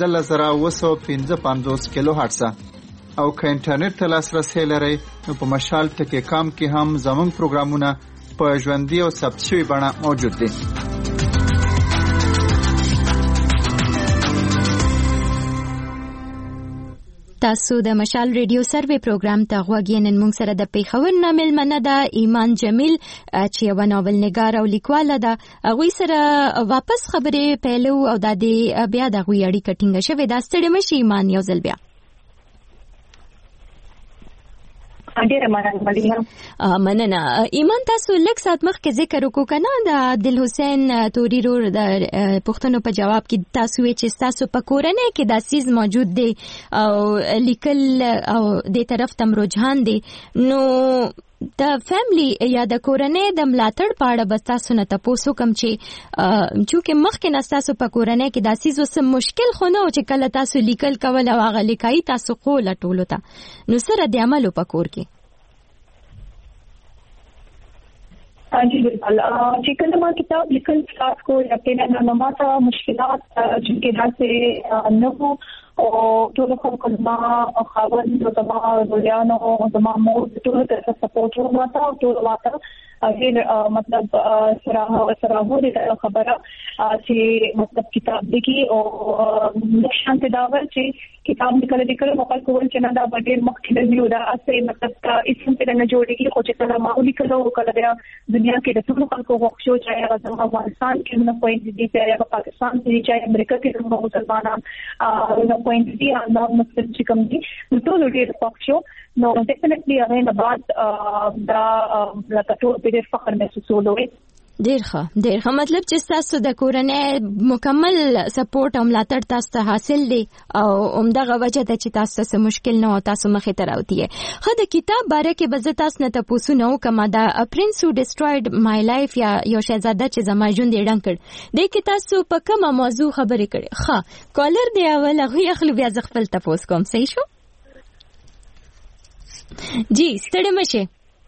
15955 کیلو هرتز او که انټرنیټ ته لاسرسي لرئ نو په مشال ټکی کام کې هم زموږ پروګرامونه په ژوندۍ او ثبت شوی بڼه موجود دي تاسو د مشال ریډیو سروي پروګرام ته غوږی نن موږ سره د پیښور نامل منده ایمان جمیل چې یو ناول نگار او لیکواله ده هغه سره واپس خبرې پیلو او د بیا د غوي اړیکه ټینګه شوې دا ستړي مشي ایمان یو ځل بیا مننه ایمان تاسو لږ سات مخکې ذکر وکړو کنه د عادل حسین توري رور د پښتنو په جواب کې تاسو چې تاسو په کورنۍ کې د سیز موجود دی او لیکل او د طرف تم رجحان دی نو د فیملی یا د کورنۍ د ملاتړ په اړه به تاسو نه تاسو کوم چې مخکې نه تاسو په کورنۍ کې د سیز وسم مشکل خو نه او چې کله تاسو لیکل کول او هغه لیکای تاسو خو لټولو ته نو سره د عملو په کور کې जी बिल्कुल चिकन में किताब लिखल स्टार्ट को यकीन नरमा था मुश्किलात जिनके वजह से न हो और तो लोग कलमा खबर जो तमाम रोजाना और तमाम मोड तो तरह सपोर्ट हुआ था तो हुआ था غیر مطلب سراغو د خبره چې مطلب کتاب دی کی او نشان ته داول چې کتاب لیکل مقال کول چې نه دا ډېر مخکې دی دا اسې مطلب کا اسم ته نه جوړیږي خو چې کله معمولی کله کله د دنیا کې د ټول خلکو وښو چې هغه افغانستان کې نه پوینټ دي چې هغه پاکستان کې چې امریکا کې د مسلمانانو نه پوینټ دي نو مسلمان چې کوم دي ټول ډېر وښو نو ډیفینټلی هغه نه بعد دا لکه ټول په فخر محسوسولوي ډیر ښه مطلب چې تاسو د کورنۍ مکمل سپورټ او ملاتړ تاسو ته حاصل دی او همدغه وجه ده چې تاسو ته مشکل نه او تاسو مخې ته راوتی یې خو د کتاب باره کې به زه تاسو نه تاسو نه وکم دا پرنس هو ډسټروید مای لایف یا یو شهزاده چې زما ژوند یې ډنګ کړ د کې تاسو په کومه موضوع خبرې کړې ښه کالر دی اول هغه خپل بیا ځ خپل تاسو کوم صحیح شو جی ستړي مشه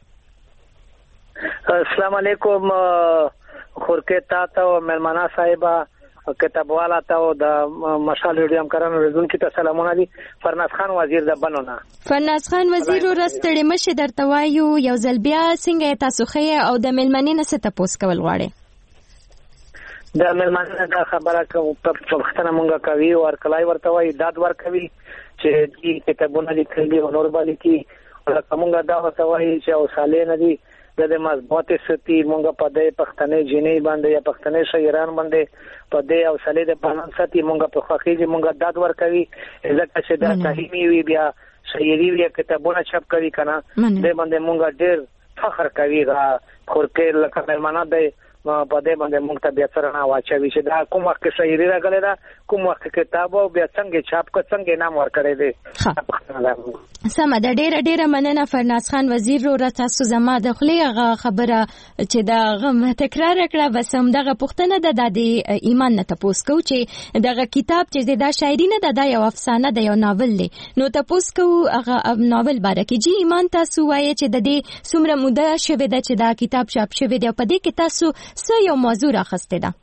السلام علیکم خورکه تاسو او ملمانا صاحبہ کتاب والا ته د مشال ریډیم کرانو رزون کی ته سلامونه دي فرناز خان وزیر د بنونه فرناز خان وزیر ورستړي مشه درته وایو یو ځل بیا څنګه تاسو خې او د ملمنې نه څه تاسو کول غواړي د ملمنې د خبره په وختونه مونږه کوي او ارکلای ورته وایي داد ور کوي چې دې کتابونه لیکلي او نور باندې کی کومه دا ورته وایي چې او سالې نه دي د مضبوط ستی مونږه په دې پښتنې جنې باندې یا پښتنې شاعران باندې په دې او سالې د پانان ستی مونږه په خوخي مونږه داد ور کوي ځکه چې دا تعلیمي وی بیا شاعري وی کتابونه چاپ کوي کنه دې باندې مونږه ډېر فخر کوي خورکه لکه مېلمانه دی په دې باندې مونږ ته بیا سره نه واچوي چې دا کوم وخت شاعري راغله دا کوم وخت کتاب او بیا څنګه چاپ کو څنګه نام ور کړی دی سم د ډېر مننه فرناز خان وزیر رو تاسو زما د خلیغه خبره چې دا غم تکرار کړه بس هم دغه پښتنه د ایمان نه تاسو کو چې دغه کتاب چې دا شاعري نه دا یو افسانه د یو ناول دی نو تاسو کو هغه ناول باره کې جی ایمان تاسو وایي چې د دې څومره موده شوه د چې دا کتاب چاپ شوه دی په دې کې تاسو څه یو موضوع راخسته ده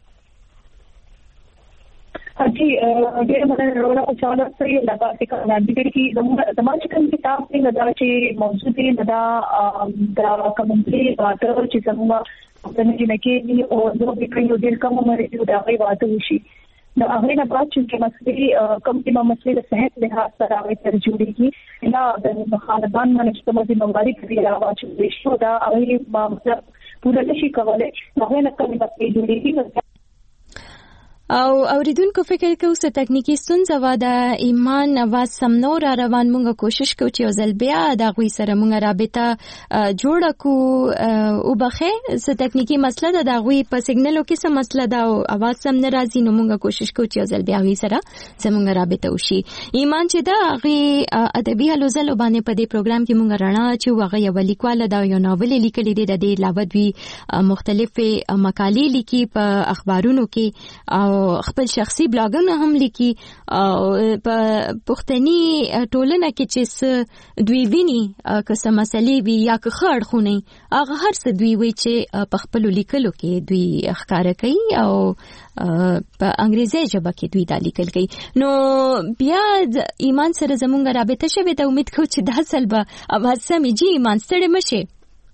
जी ډېر مننه رونا او چاله سره لږه فکر نه دي چې زموږ کوم کتاب څنګه دا چې موجود دی دا کومنټري واټر چې زموږ په نړۍ کې او زه به کوم ډېر کوم مرګ دا غي واټ وشي نو هغه نه بعد چې مسلې کوم چې مسلې د صحت لحاظ سره هغه تر جوړیږي نه د خاندان باندې چې موږ نومواري کوي راوچو دي شو دا هغه مطلب پوره نشي کولای هغه نه کومه په جوړیږي او اوریدونکو فکر کوي چې تکنیکی ستونزه و د ایمان आवाज سم نو را روان مونږه کوشش کوو چې ځل بیا د غوي سره مونږه رابطه جوړه کو او بخې چې تکنیکی مسله د غوي په سیګنالو کې څه مسله ده او आवाज سم نه راځي نو مونږه کوشش کوو چې ځل بیا غوي سره زمونږه رابطه وشي ایمان چې دا غوي ادبي هلوزل باندې په دې پروګرام کې مونږه رڼا چې هغه یو لیکواله دا یو ناول لیکلی دی د علاوه دوی مختلفه مقالې لیکي په اخبارونو کې او خپل شخصي بلاګونه هم لیکي او په پښتني ټولنه کې چې دوی ویني که څه مسلې وي یا که خړ خوني هغه هر څه دوی وي چې په خپل لیکلو کې دوی ښکارا کوي او په انګریزي ژبه کې دوی دا لیکل کوي نو بیا ایمان سره زمونږ رابطه شوه ته امید کوم چې دا ځل به اواز سمې جی ایمان ستړي مشه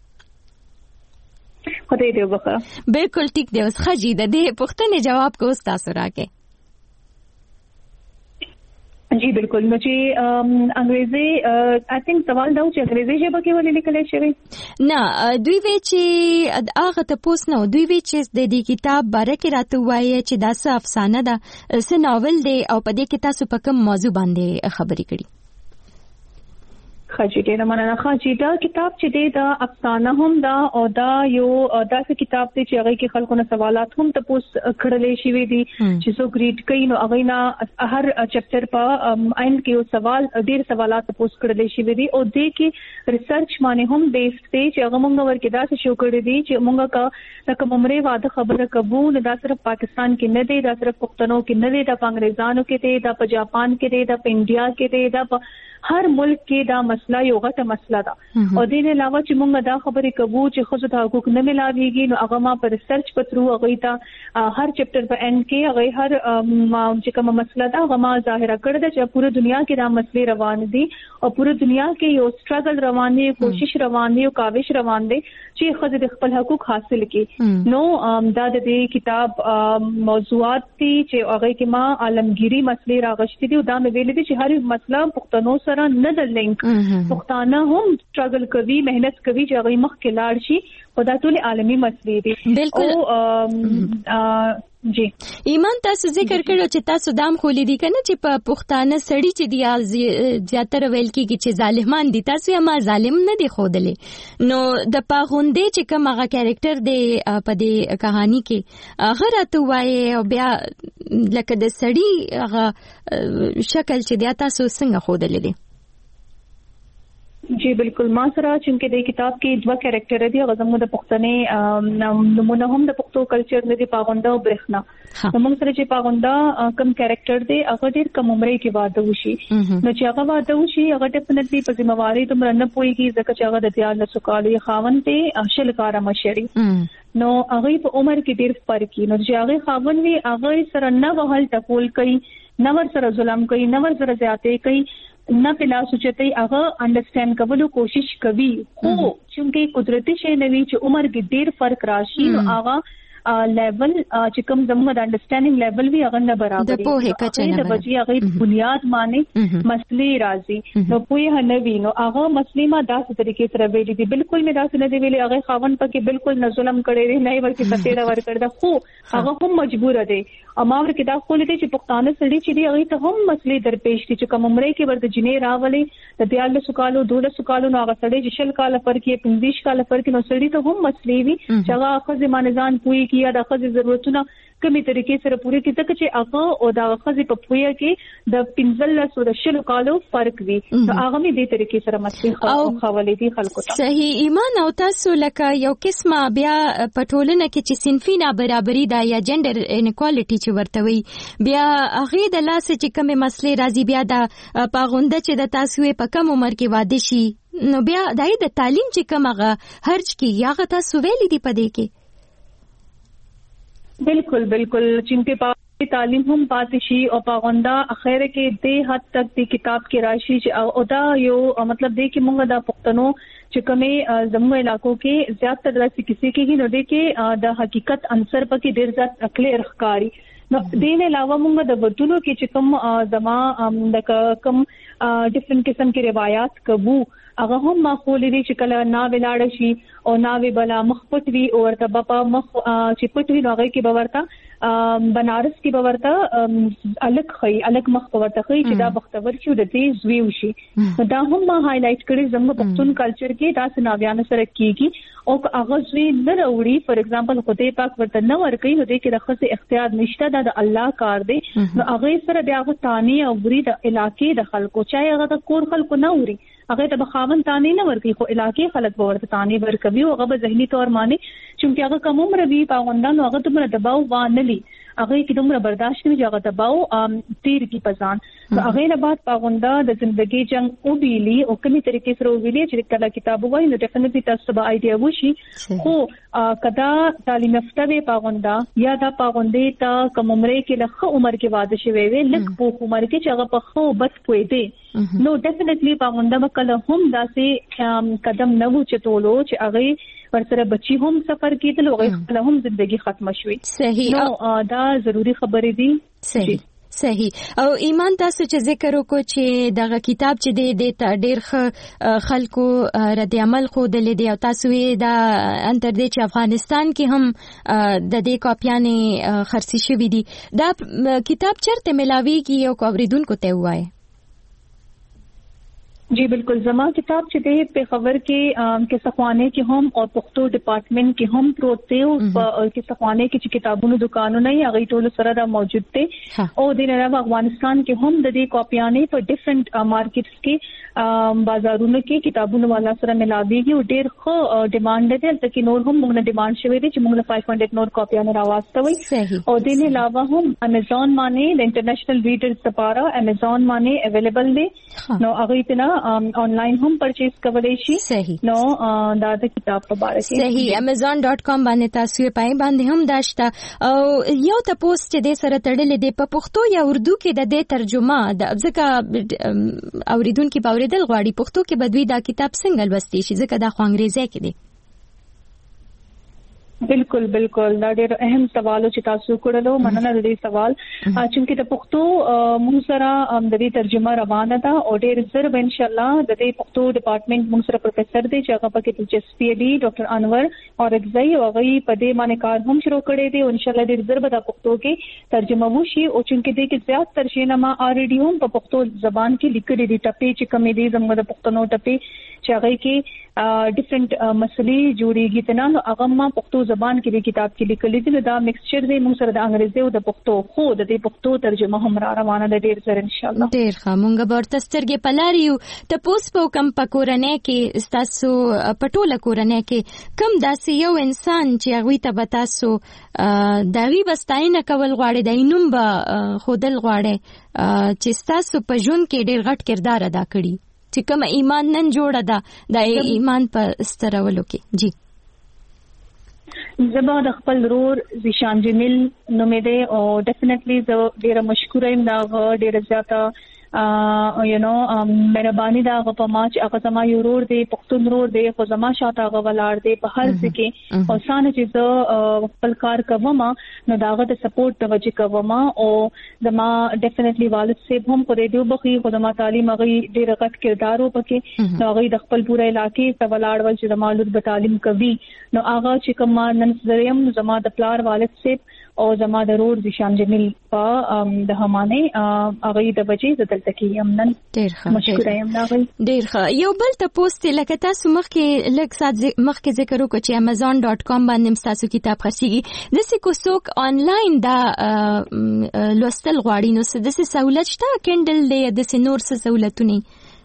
خدای دې وبخښه بالکل ټیک دی اوس خجی د دې پوښتنې جواب کو اوس تاسو راکې جی بالکل نو چې انګریزي آی تھنک سوال دا چې انګریزي ژبه کې ولې لیکل شوی نه دوی وی چې هغه ته پوس نو دوی وی چې د دې کتاب باره کې راته وایي چې دا څه افسانه ده څه ناول دی او په دې کې تاسو په کوم موضوع باندې خبرې کړي خاجي ډېر مننه خاجي دا کتاب چې دی دا افسانه هم دا او دا یو داسې کتاب دی چې هغه کې خلکو نه سوالات هم تاسو کړلې شوی دي چې څوک ریډ کوي نو هغه نه هر چپټر په عین کې یو سوال ډېر سوالات تاسو کړلې شوی دي او دې کې ریسرچ باندې هم بیس دی چې هغه موږ ورکې دا څه شو کړی دي چې موږ کوم عمره واده خبره قبول دا صرف پاکستان کې نه دی دا صرف پښتنو کې نه دی دا انګریزانو کې دی دا په جاپان کې دی دا په انډیا کې دی دا هر ملک کې دا مسله یو غټه مسله ده او د دې علاوه چې موږ دا خبرې کوو چې خو ته حقوق نه ملاويږي نو هغه ما پر ریسرچ پترو هغه ته هر چپټر په اند کې هغه هر چې کومه مسله ده هغه ما ظاهره کړې ده چې پوره دنیا کې دا مسلې روان دي او پوره دنیا کې یو سټرګل روان دی کوشش روان دی او کاوش روان دی چې خو د خپل حقوق حاصل کړي نو دا د دې کتاب موضوعات دي چې هغه کې ما عالمگیری مسلې راغشتي دي او دا مې ویل دي چې هر مسله پښتنو سره نه د لینک پښتانه هم سټرګل کوي مهنت کوي چې هغه مخ کې لاړ شي او دا ټول عالمي مسلې دي بالکل جی ایمان تاسو ذکر کړو چې تاسو دام خولې دي کنه چې په پښتانه سړی چې دی زیاتره ویل کیږي چې ظالمان دي تاسو یې ما ظالم نه دي خودلې نو د پاغوندې چې کوم هغه کریکټر دی په دې کہانی کې هغه راته وایي او بیا لکه د سړی هغه شکل چې دی تاسو څنګه خودلې دي جی بالکل ما سره چې د کتاب کې دوه کریکټر دي هغه زموږ د پښتنې نمونه هم د پښتو کلچر نه دي پاغونده او برخنا موږ سره چې پاغونده کم کریکټر دی هغه ډیر کم عمرې کې واده وشي نو چې هغه واده وشي هغه ډیفینټلی په ذمہواری تمره نه پويږي ځکه چې هغه د دیال سوکالي خاوند ته شلکاره مشري نو هغه په عمر کې ډیر فرق کی نو چې هغه خاوند وی هغه سره نه وهل ټکول کوي نه ور سره ظلم کوي نه ور سره زیاتې کوي نه پلا سوچته هغه انډرسټینډ کولو کوشش کوي خو چې قدرتي شی نوي چې عمر کې ډیر فرق راشي نو هغه لیول چې کوم زموږ د انډرسټینډینګ لیول وی هغه نه برابر د پوهه کچه نه د بچي هغه بنیاد معنی مسلې راځي نو پوهه نه وی نو هغه مسلې ما داسې طریقې سره ویلي دي بالکل مې داسې نه دی ویلي هغه خاون پکې بالکل نه ظلم کړی دی نه ورته تفصیل ورکړ دا خو هغه هم مجبور دی او ما ورته دا خو لدی چې پښتانه سړي چې دی هغه ته هم مسلې درپېښ دي چې کوم عمرې کې ورته جنې راولي د 14 کالو 12 کالو نو هغه سړي چې شل کال پر کې 15 کال پر کې نو سړي ته هم مسلې وي چې هغه خزه مانځان پوي کیه د خزه ضرورتونه کومې طریقې سره پوره کړي ځکه چې هغه او د خزه په پويه کې د 15 او د شل کالو فرق وي نو هغه می دې طریقې سره مسلې خولې دي خلکو ته صحیح ایمان او تاسو لکه یو قسمه بیا پټولنه کې چې صنفي نابرابري دا یا جندر انیکوالټي چې ورته وي بیا هغه د لاس چې کومه مسلې راځي بیا د پاغونده چې د تاسو په کم عمر کې واده شي نو بیا د تعلیم چې کومه هرڅ کې یاغه تاسو ویلې دی پدې کې بالکل چې تعلیم هم پاتې شي او پاغونده اخر کې د حد تک د کتاب کې راشي چې او دا یو مطلب دی چې موږ د پښتنو چې کومه زموږ علاقو کې زیاتره داسې کسی کې نه دی کې د حقیقت عنصر پکې ډیر ځات اکلیر ښکاری نو دین علاوه موږ د ودونو کې چې کوم زما د کوم ډیفرنٹ قسم کې روایت کبو هغه هم ماخولې دي چې کله نا ولاړ شي او نا وی بلا مخ پټوي او ورته بابا مخ چې پټوي نو هغه کې باورته بنارس کې باورته الګ مخ باورته خي چې دا بختور شي د دې زویو شي دا هم ما هایلایټ کړی زموږ پښتون کلچر کې دا سناویان سره کیږي او هغه زوی نه وروړي فور ایگزامپل خدای پاک ورته نه ورکي نو دې کې د خصه اختیار نشته دا د الله کار دی نو هغه سره بیا غو تانی او بری د علاقې د خلکو چا هغه د کور خلکو نه ووري هغه ته بخاون تانی نه ورکي خو علاقې خلک ورته تانی ورکوي او هغه ذهني تور معنی چې هغه کوم عمر وی پاوندان هغه ته دباو وانلی هغه کې دومره برداشت نه جګه دباو تیر کی پزان هغه نه بعد پاونده د ژوندۍ جنگ او بیلی او کومي طریقې سره ویلي چې کله کتاب وای نو ډیفینټلی تاسو به آیډیا وشي خو کدا تعلیم یافته وي پاونده یا دا پاونده ته کوم عمرې کې لخه عمر کې واده شوی وي لکه په عمر کې چې هغه په خو بس پوي دي نو ډیفینټلی پاونده وکړه هم داسې قدم نه و چې تولو چې هغه ورسره بچي هم سفر کېدل او هغه هم ژوندۍ ختم شوي صحیح نو دا ضروری خبرې دي صحیح او ایمان تاسو چې ذکر وکړو چې دغه کتاب چې د ډېر خلکو رد عمل خو د لیدي او تاسو یې دا انتر دې چې افغانستان کې هم د دې کاپیانې خرڅې شوې دي دا کتاب چرته ملاويږي او اوریدونکو ته وایي जी बिल्कुल जमा किताब چې دی په خبر کې صفوانه کې هم او پښتو ډپارټمنټ کې هم پروت دی او کې صفوانه کې چې کتابونو دکانونه یې هغه ټول سره دا موجود دي او د علاوه افغانستان کې هم د دې کاپیانې په ډیفرنٹ مارکیټس کې بازارونو کې کتابونو والا سره ملاويږي او ډېر ښه ډیماند دی ترڅو نور هم موږ ډیماند شوی دی چې موږ 500 نور کاپیانې راوستوي او د علاوه هم Amazon باندې د انټرنیشنل ریډرز لپاره Amazon باندې اویلیبل دی نو هغه ته آنلاین هم پرچیز کولای شي نو دا د کتاب په اړه کې صحیح amazon.com باندې تاسو یې پای باندې هم داشته او یو تاسو چې د سره تړلې د په پښتو یا اردو کې د دې ترجمه د ځکه اوریدونکو په اوریدل غواړي پښتو کې بدوي دا کتاب څنګه لوستي شي ځکه دا خو انګریزي کې دی بالکل دا ډېر اهم سوال چې تاسو کړلو مننه د دې سوال چې د پښتو موږ سره د دې ترجمه روانه ده او ډېر زر ان شاء الله د دې پښتو ډپارټمنټ موږ سره پروفیسور دی چې هغه پکې دلچسپي دی ډاکټر انور اورګزئی او هغه په دې باندې کار هم شروع کړی دی او ان شاء الله ډېر زر به د پښتو کې ترجمه وشي او چې دې کې زیات تر شینما already هم په پښتو زبان کې لیکلي دي ټپې چې کومې دي زموږ د پښتنو ټپې چې هغه کې ډیفرنٹ مسلې جوړیږي تنه نو هغه ما پښتو زبان کې د کتاب کې لیکلي دي دا مکسچر دی موږ سره د انګریزي او د پښتو خو د دې پښتو ترجمه هم را روانه ده ډیر سره ان شاء الله ډیر ښه مونږ به تسترګې پلاریو ته پوس په کم پکورنه کې تاسو پټوله کورنه کې کم داسې یو انسان چې هغه ته بتاسو دغه بستاینه کول غواړي د اینوم به خودل غواړي چې تاسو په ژوند کې ډیر غټ کردار ادا کړی چې کوم ایمان نن جوړه ده د ایمان په سترولو کې جی زبا د خپل رور زیشان جمیل نومې ده او ډیفینټلی زه ډیره مشکوره یم دا ډیره زیاته مهرباني دا په ما چې هغه زما یو رور دی پښتون رور دی خو زما شاته هغه ولاړ دی په هر ځای کې او سانه چې زه خپل کار کوم نو داغه د سپورټ د وجې کوم او زما ډیفینټلی والد صاحب هم په دې بخي خو زما تعلیم هغه ډیر غټ کردار وکړي نو هغه د خپل پوره علاقې په ولاړ ول چې زما لور به تعلیم کوي نو هغه چې کوم نن زریم زما د پلار والد صاحب او زما د رور زیشان جمیل په د همانه هغه د وجې دلته کې هم نن ډیر ښه مشکوره یم دا ډیر ښه یو بل ته پوسټ لکه تاسو مخکې لږ سات مخکې ذکر وکړ چې amazon.com باندې تاسو کتاب خرڅيږي د څه کو څوک آنلاین دا لوستل غواړي نو څه د سہولت شته کینډل دی د څه نور څه سہولتونه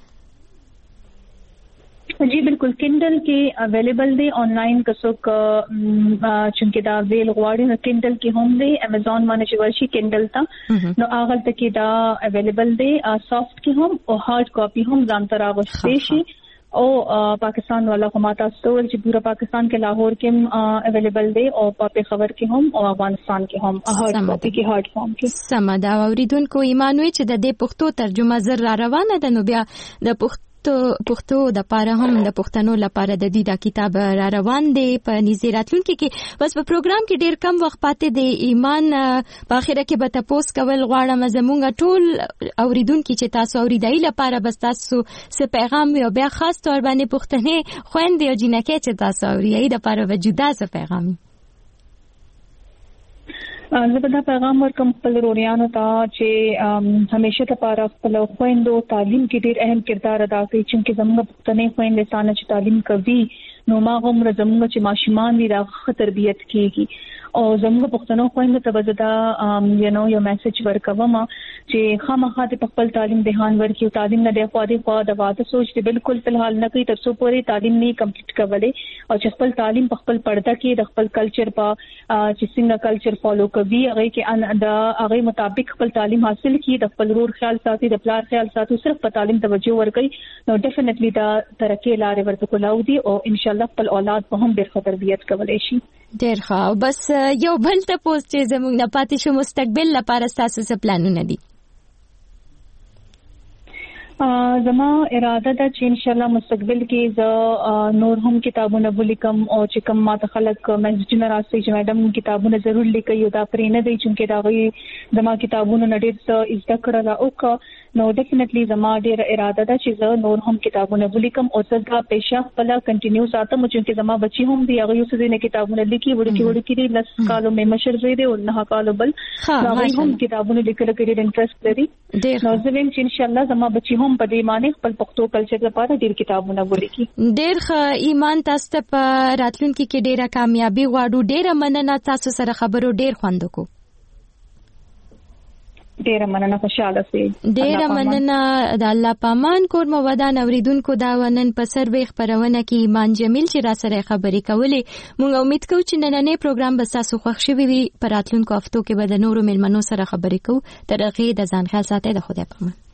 जी बिल्कुल किंडल के अवेलेबल दे ऑनलाइन कसो चुनके दा वेल गवाड़ी न किंडल के होम दे Amazon माने वर्षी किंडल ता नो आगल तक के दा अवेलेबल दे सॉफ्ट के होम और हार्ड कॉपी होम जानतरा वशेशी او पाकिस्तान वाला कमाता स्टोर چې پورا पाकिस्तान के लाहौर کې अवेलेबल دی او په خبر کې هم او افغانستان کې هم هارد کاپی کې هارد فارم کې سمدا اوریدونکو ایمانوي چې د دې پښتو ترجمه زر را روانه ده نو بیا د پښتو د پاره هم د پښتنو لپاره د دې د کتاب را روان دی په نږدې راتلونکي کې بس په پروګرام کې ډیر کم وخت پاتې دی ایمان په اخره کې به تاسو کول غواړم زموږ ټول اوریدونکو چې تاسو اوریدای لپاره بس تاسو څه پیغام یو بیا خاص تور باندې پښتنې خويندې او جنکې چې تاسو اوریدای لپاره وجوده څه پیغام زبدا پیغام ورکم خپل روریانو ته چې همیشه لپاره خپل خويندو تعلیم کې ډیر اهم کردار ادا کوي چې زموږ پښتنې خويندې ستانه چې تعلیم کوي نو ما هم زموږ چې ماشومان دي د تربيت کیږي او زموږ پښتنو خويندو ته بزدا یو میسج ورکوم چې خامخا د خپل تعلیم دهان ورکیو تعلیم نه د خوا د واده سوچ دي بالکل فلحال نه کوي تر څو پورې تعلیم نه کمپلیټ کولای او چې خپل تعلیم په خپل پرده کې د خپل کلچر په چې څنګه کلچر فالو کوي هغه کې د هغه مطابق خپل تعلیم حاصل کړي د خپل رور خیال ساتي د پلار خیال ساتي صرف په تعلیم توجه ورکړي نو ډیفینټلی دا ترقی لارې ورته کولاو دي او ان شاء الله خپل اولاد په هم ډیر ښه تربیت کولای شي ډیر ښه بس یو بل ته پوسټ چې زموږ نه پاتې شو مستقبل لپاره تاسو څه پلانونه دي زما اراده ده چې ان شاء الله مستقبل کې ز نور هم کتابونه ولیکم او چې کوم ماته خلک میسجونه راځي چې میډم کتابونه ضرور لیکي او دا پرې نه دی چې دا غي زما کتابونه نډیر څه زده کړل او نو ډیفینټلی زما ډیره اراده ده چې زه نور هم کتابونه ولیکم او زه پیشه خپل کنټینیو ساتم چې زما بچي هم دی هغه یو څه نه کتابونه لیکي وړي دي لس کالو مې مشر زوی دی او 9 کالو بل هغه هم کتابونه لیکل کې ډېر انټرست لري نو زه ویم چې ان شاء الله زما بچي هم په دې معنی خپل پښتو کلچر لپاره ډېر کتابونه ولیکي. ډېر ښه ایمان تاسو ته په راتلونکي کې ډېره کامیابی غواړو. ډېره مننه تاسو سره خبرو ډېر خوند وکړو. ډیره مننه خوشاله سي. ډیره مننه د الله پامان کور مودان اوریدونکو دا ونن په سروي خبرونه کې ایمان جمیل چې را سره خبرې کولې. موږ امید کوو چې نننې پروګرام به تاسو خوښ شي وي. په راتلونکو هفتو کې به د نورو مېلمنو سره خبرې کوو. تر هغه د ځان خیال ساتئ. د خدای پامان.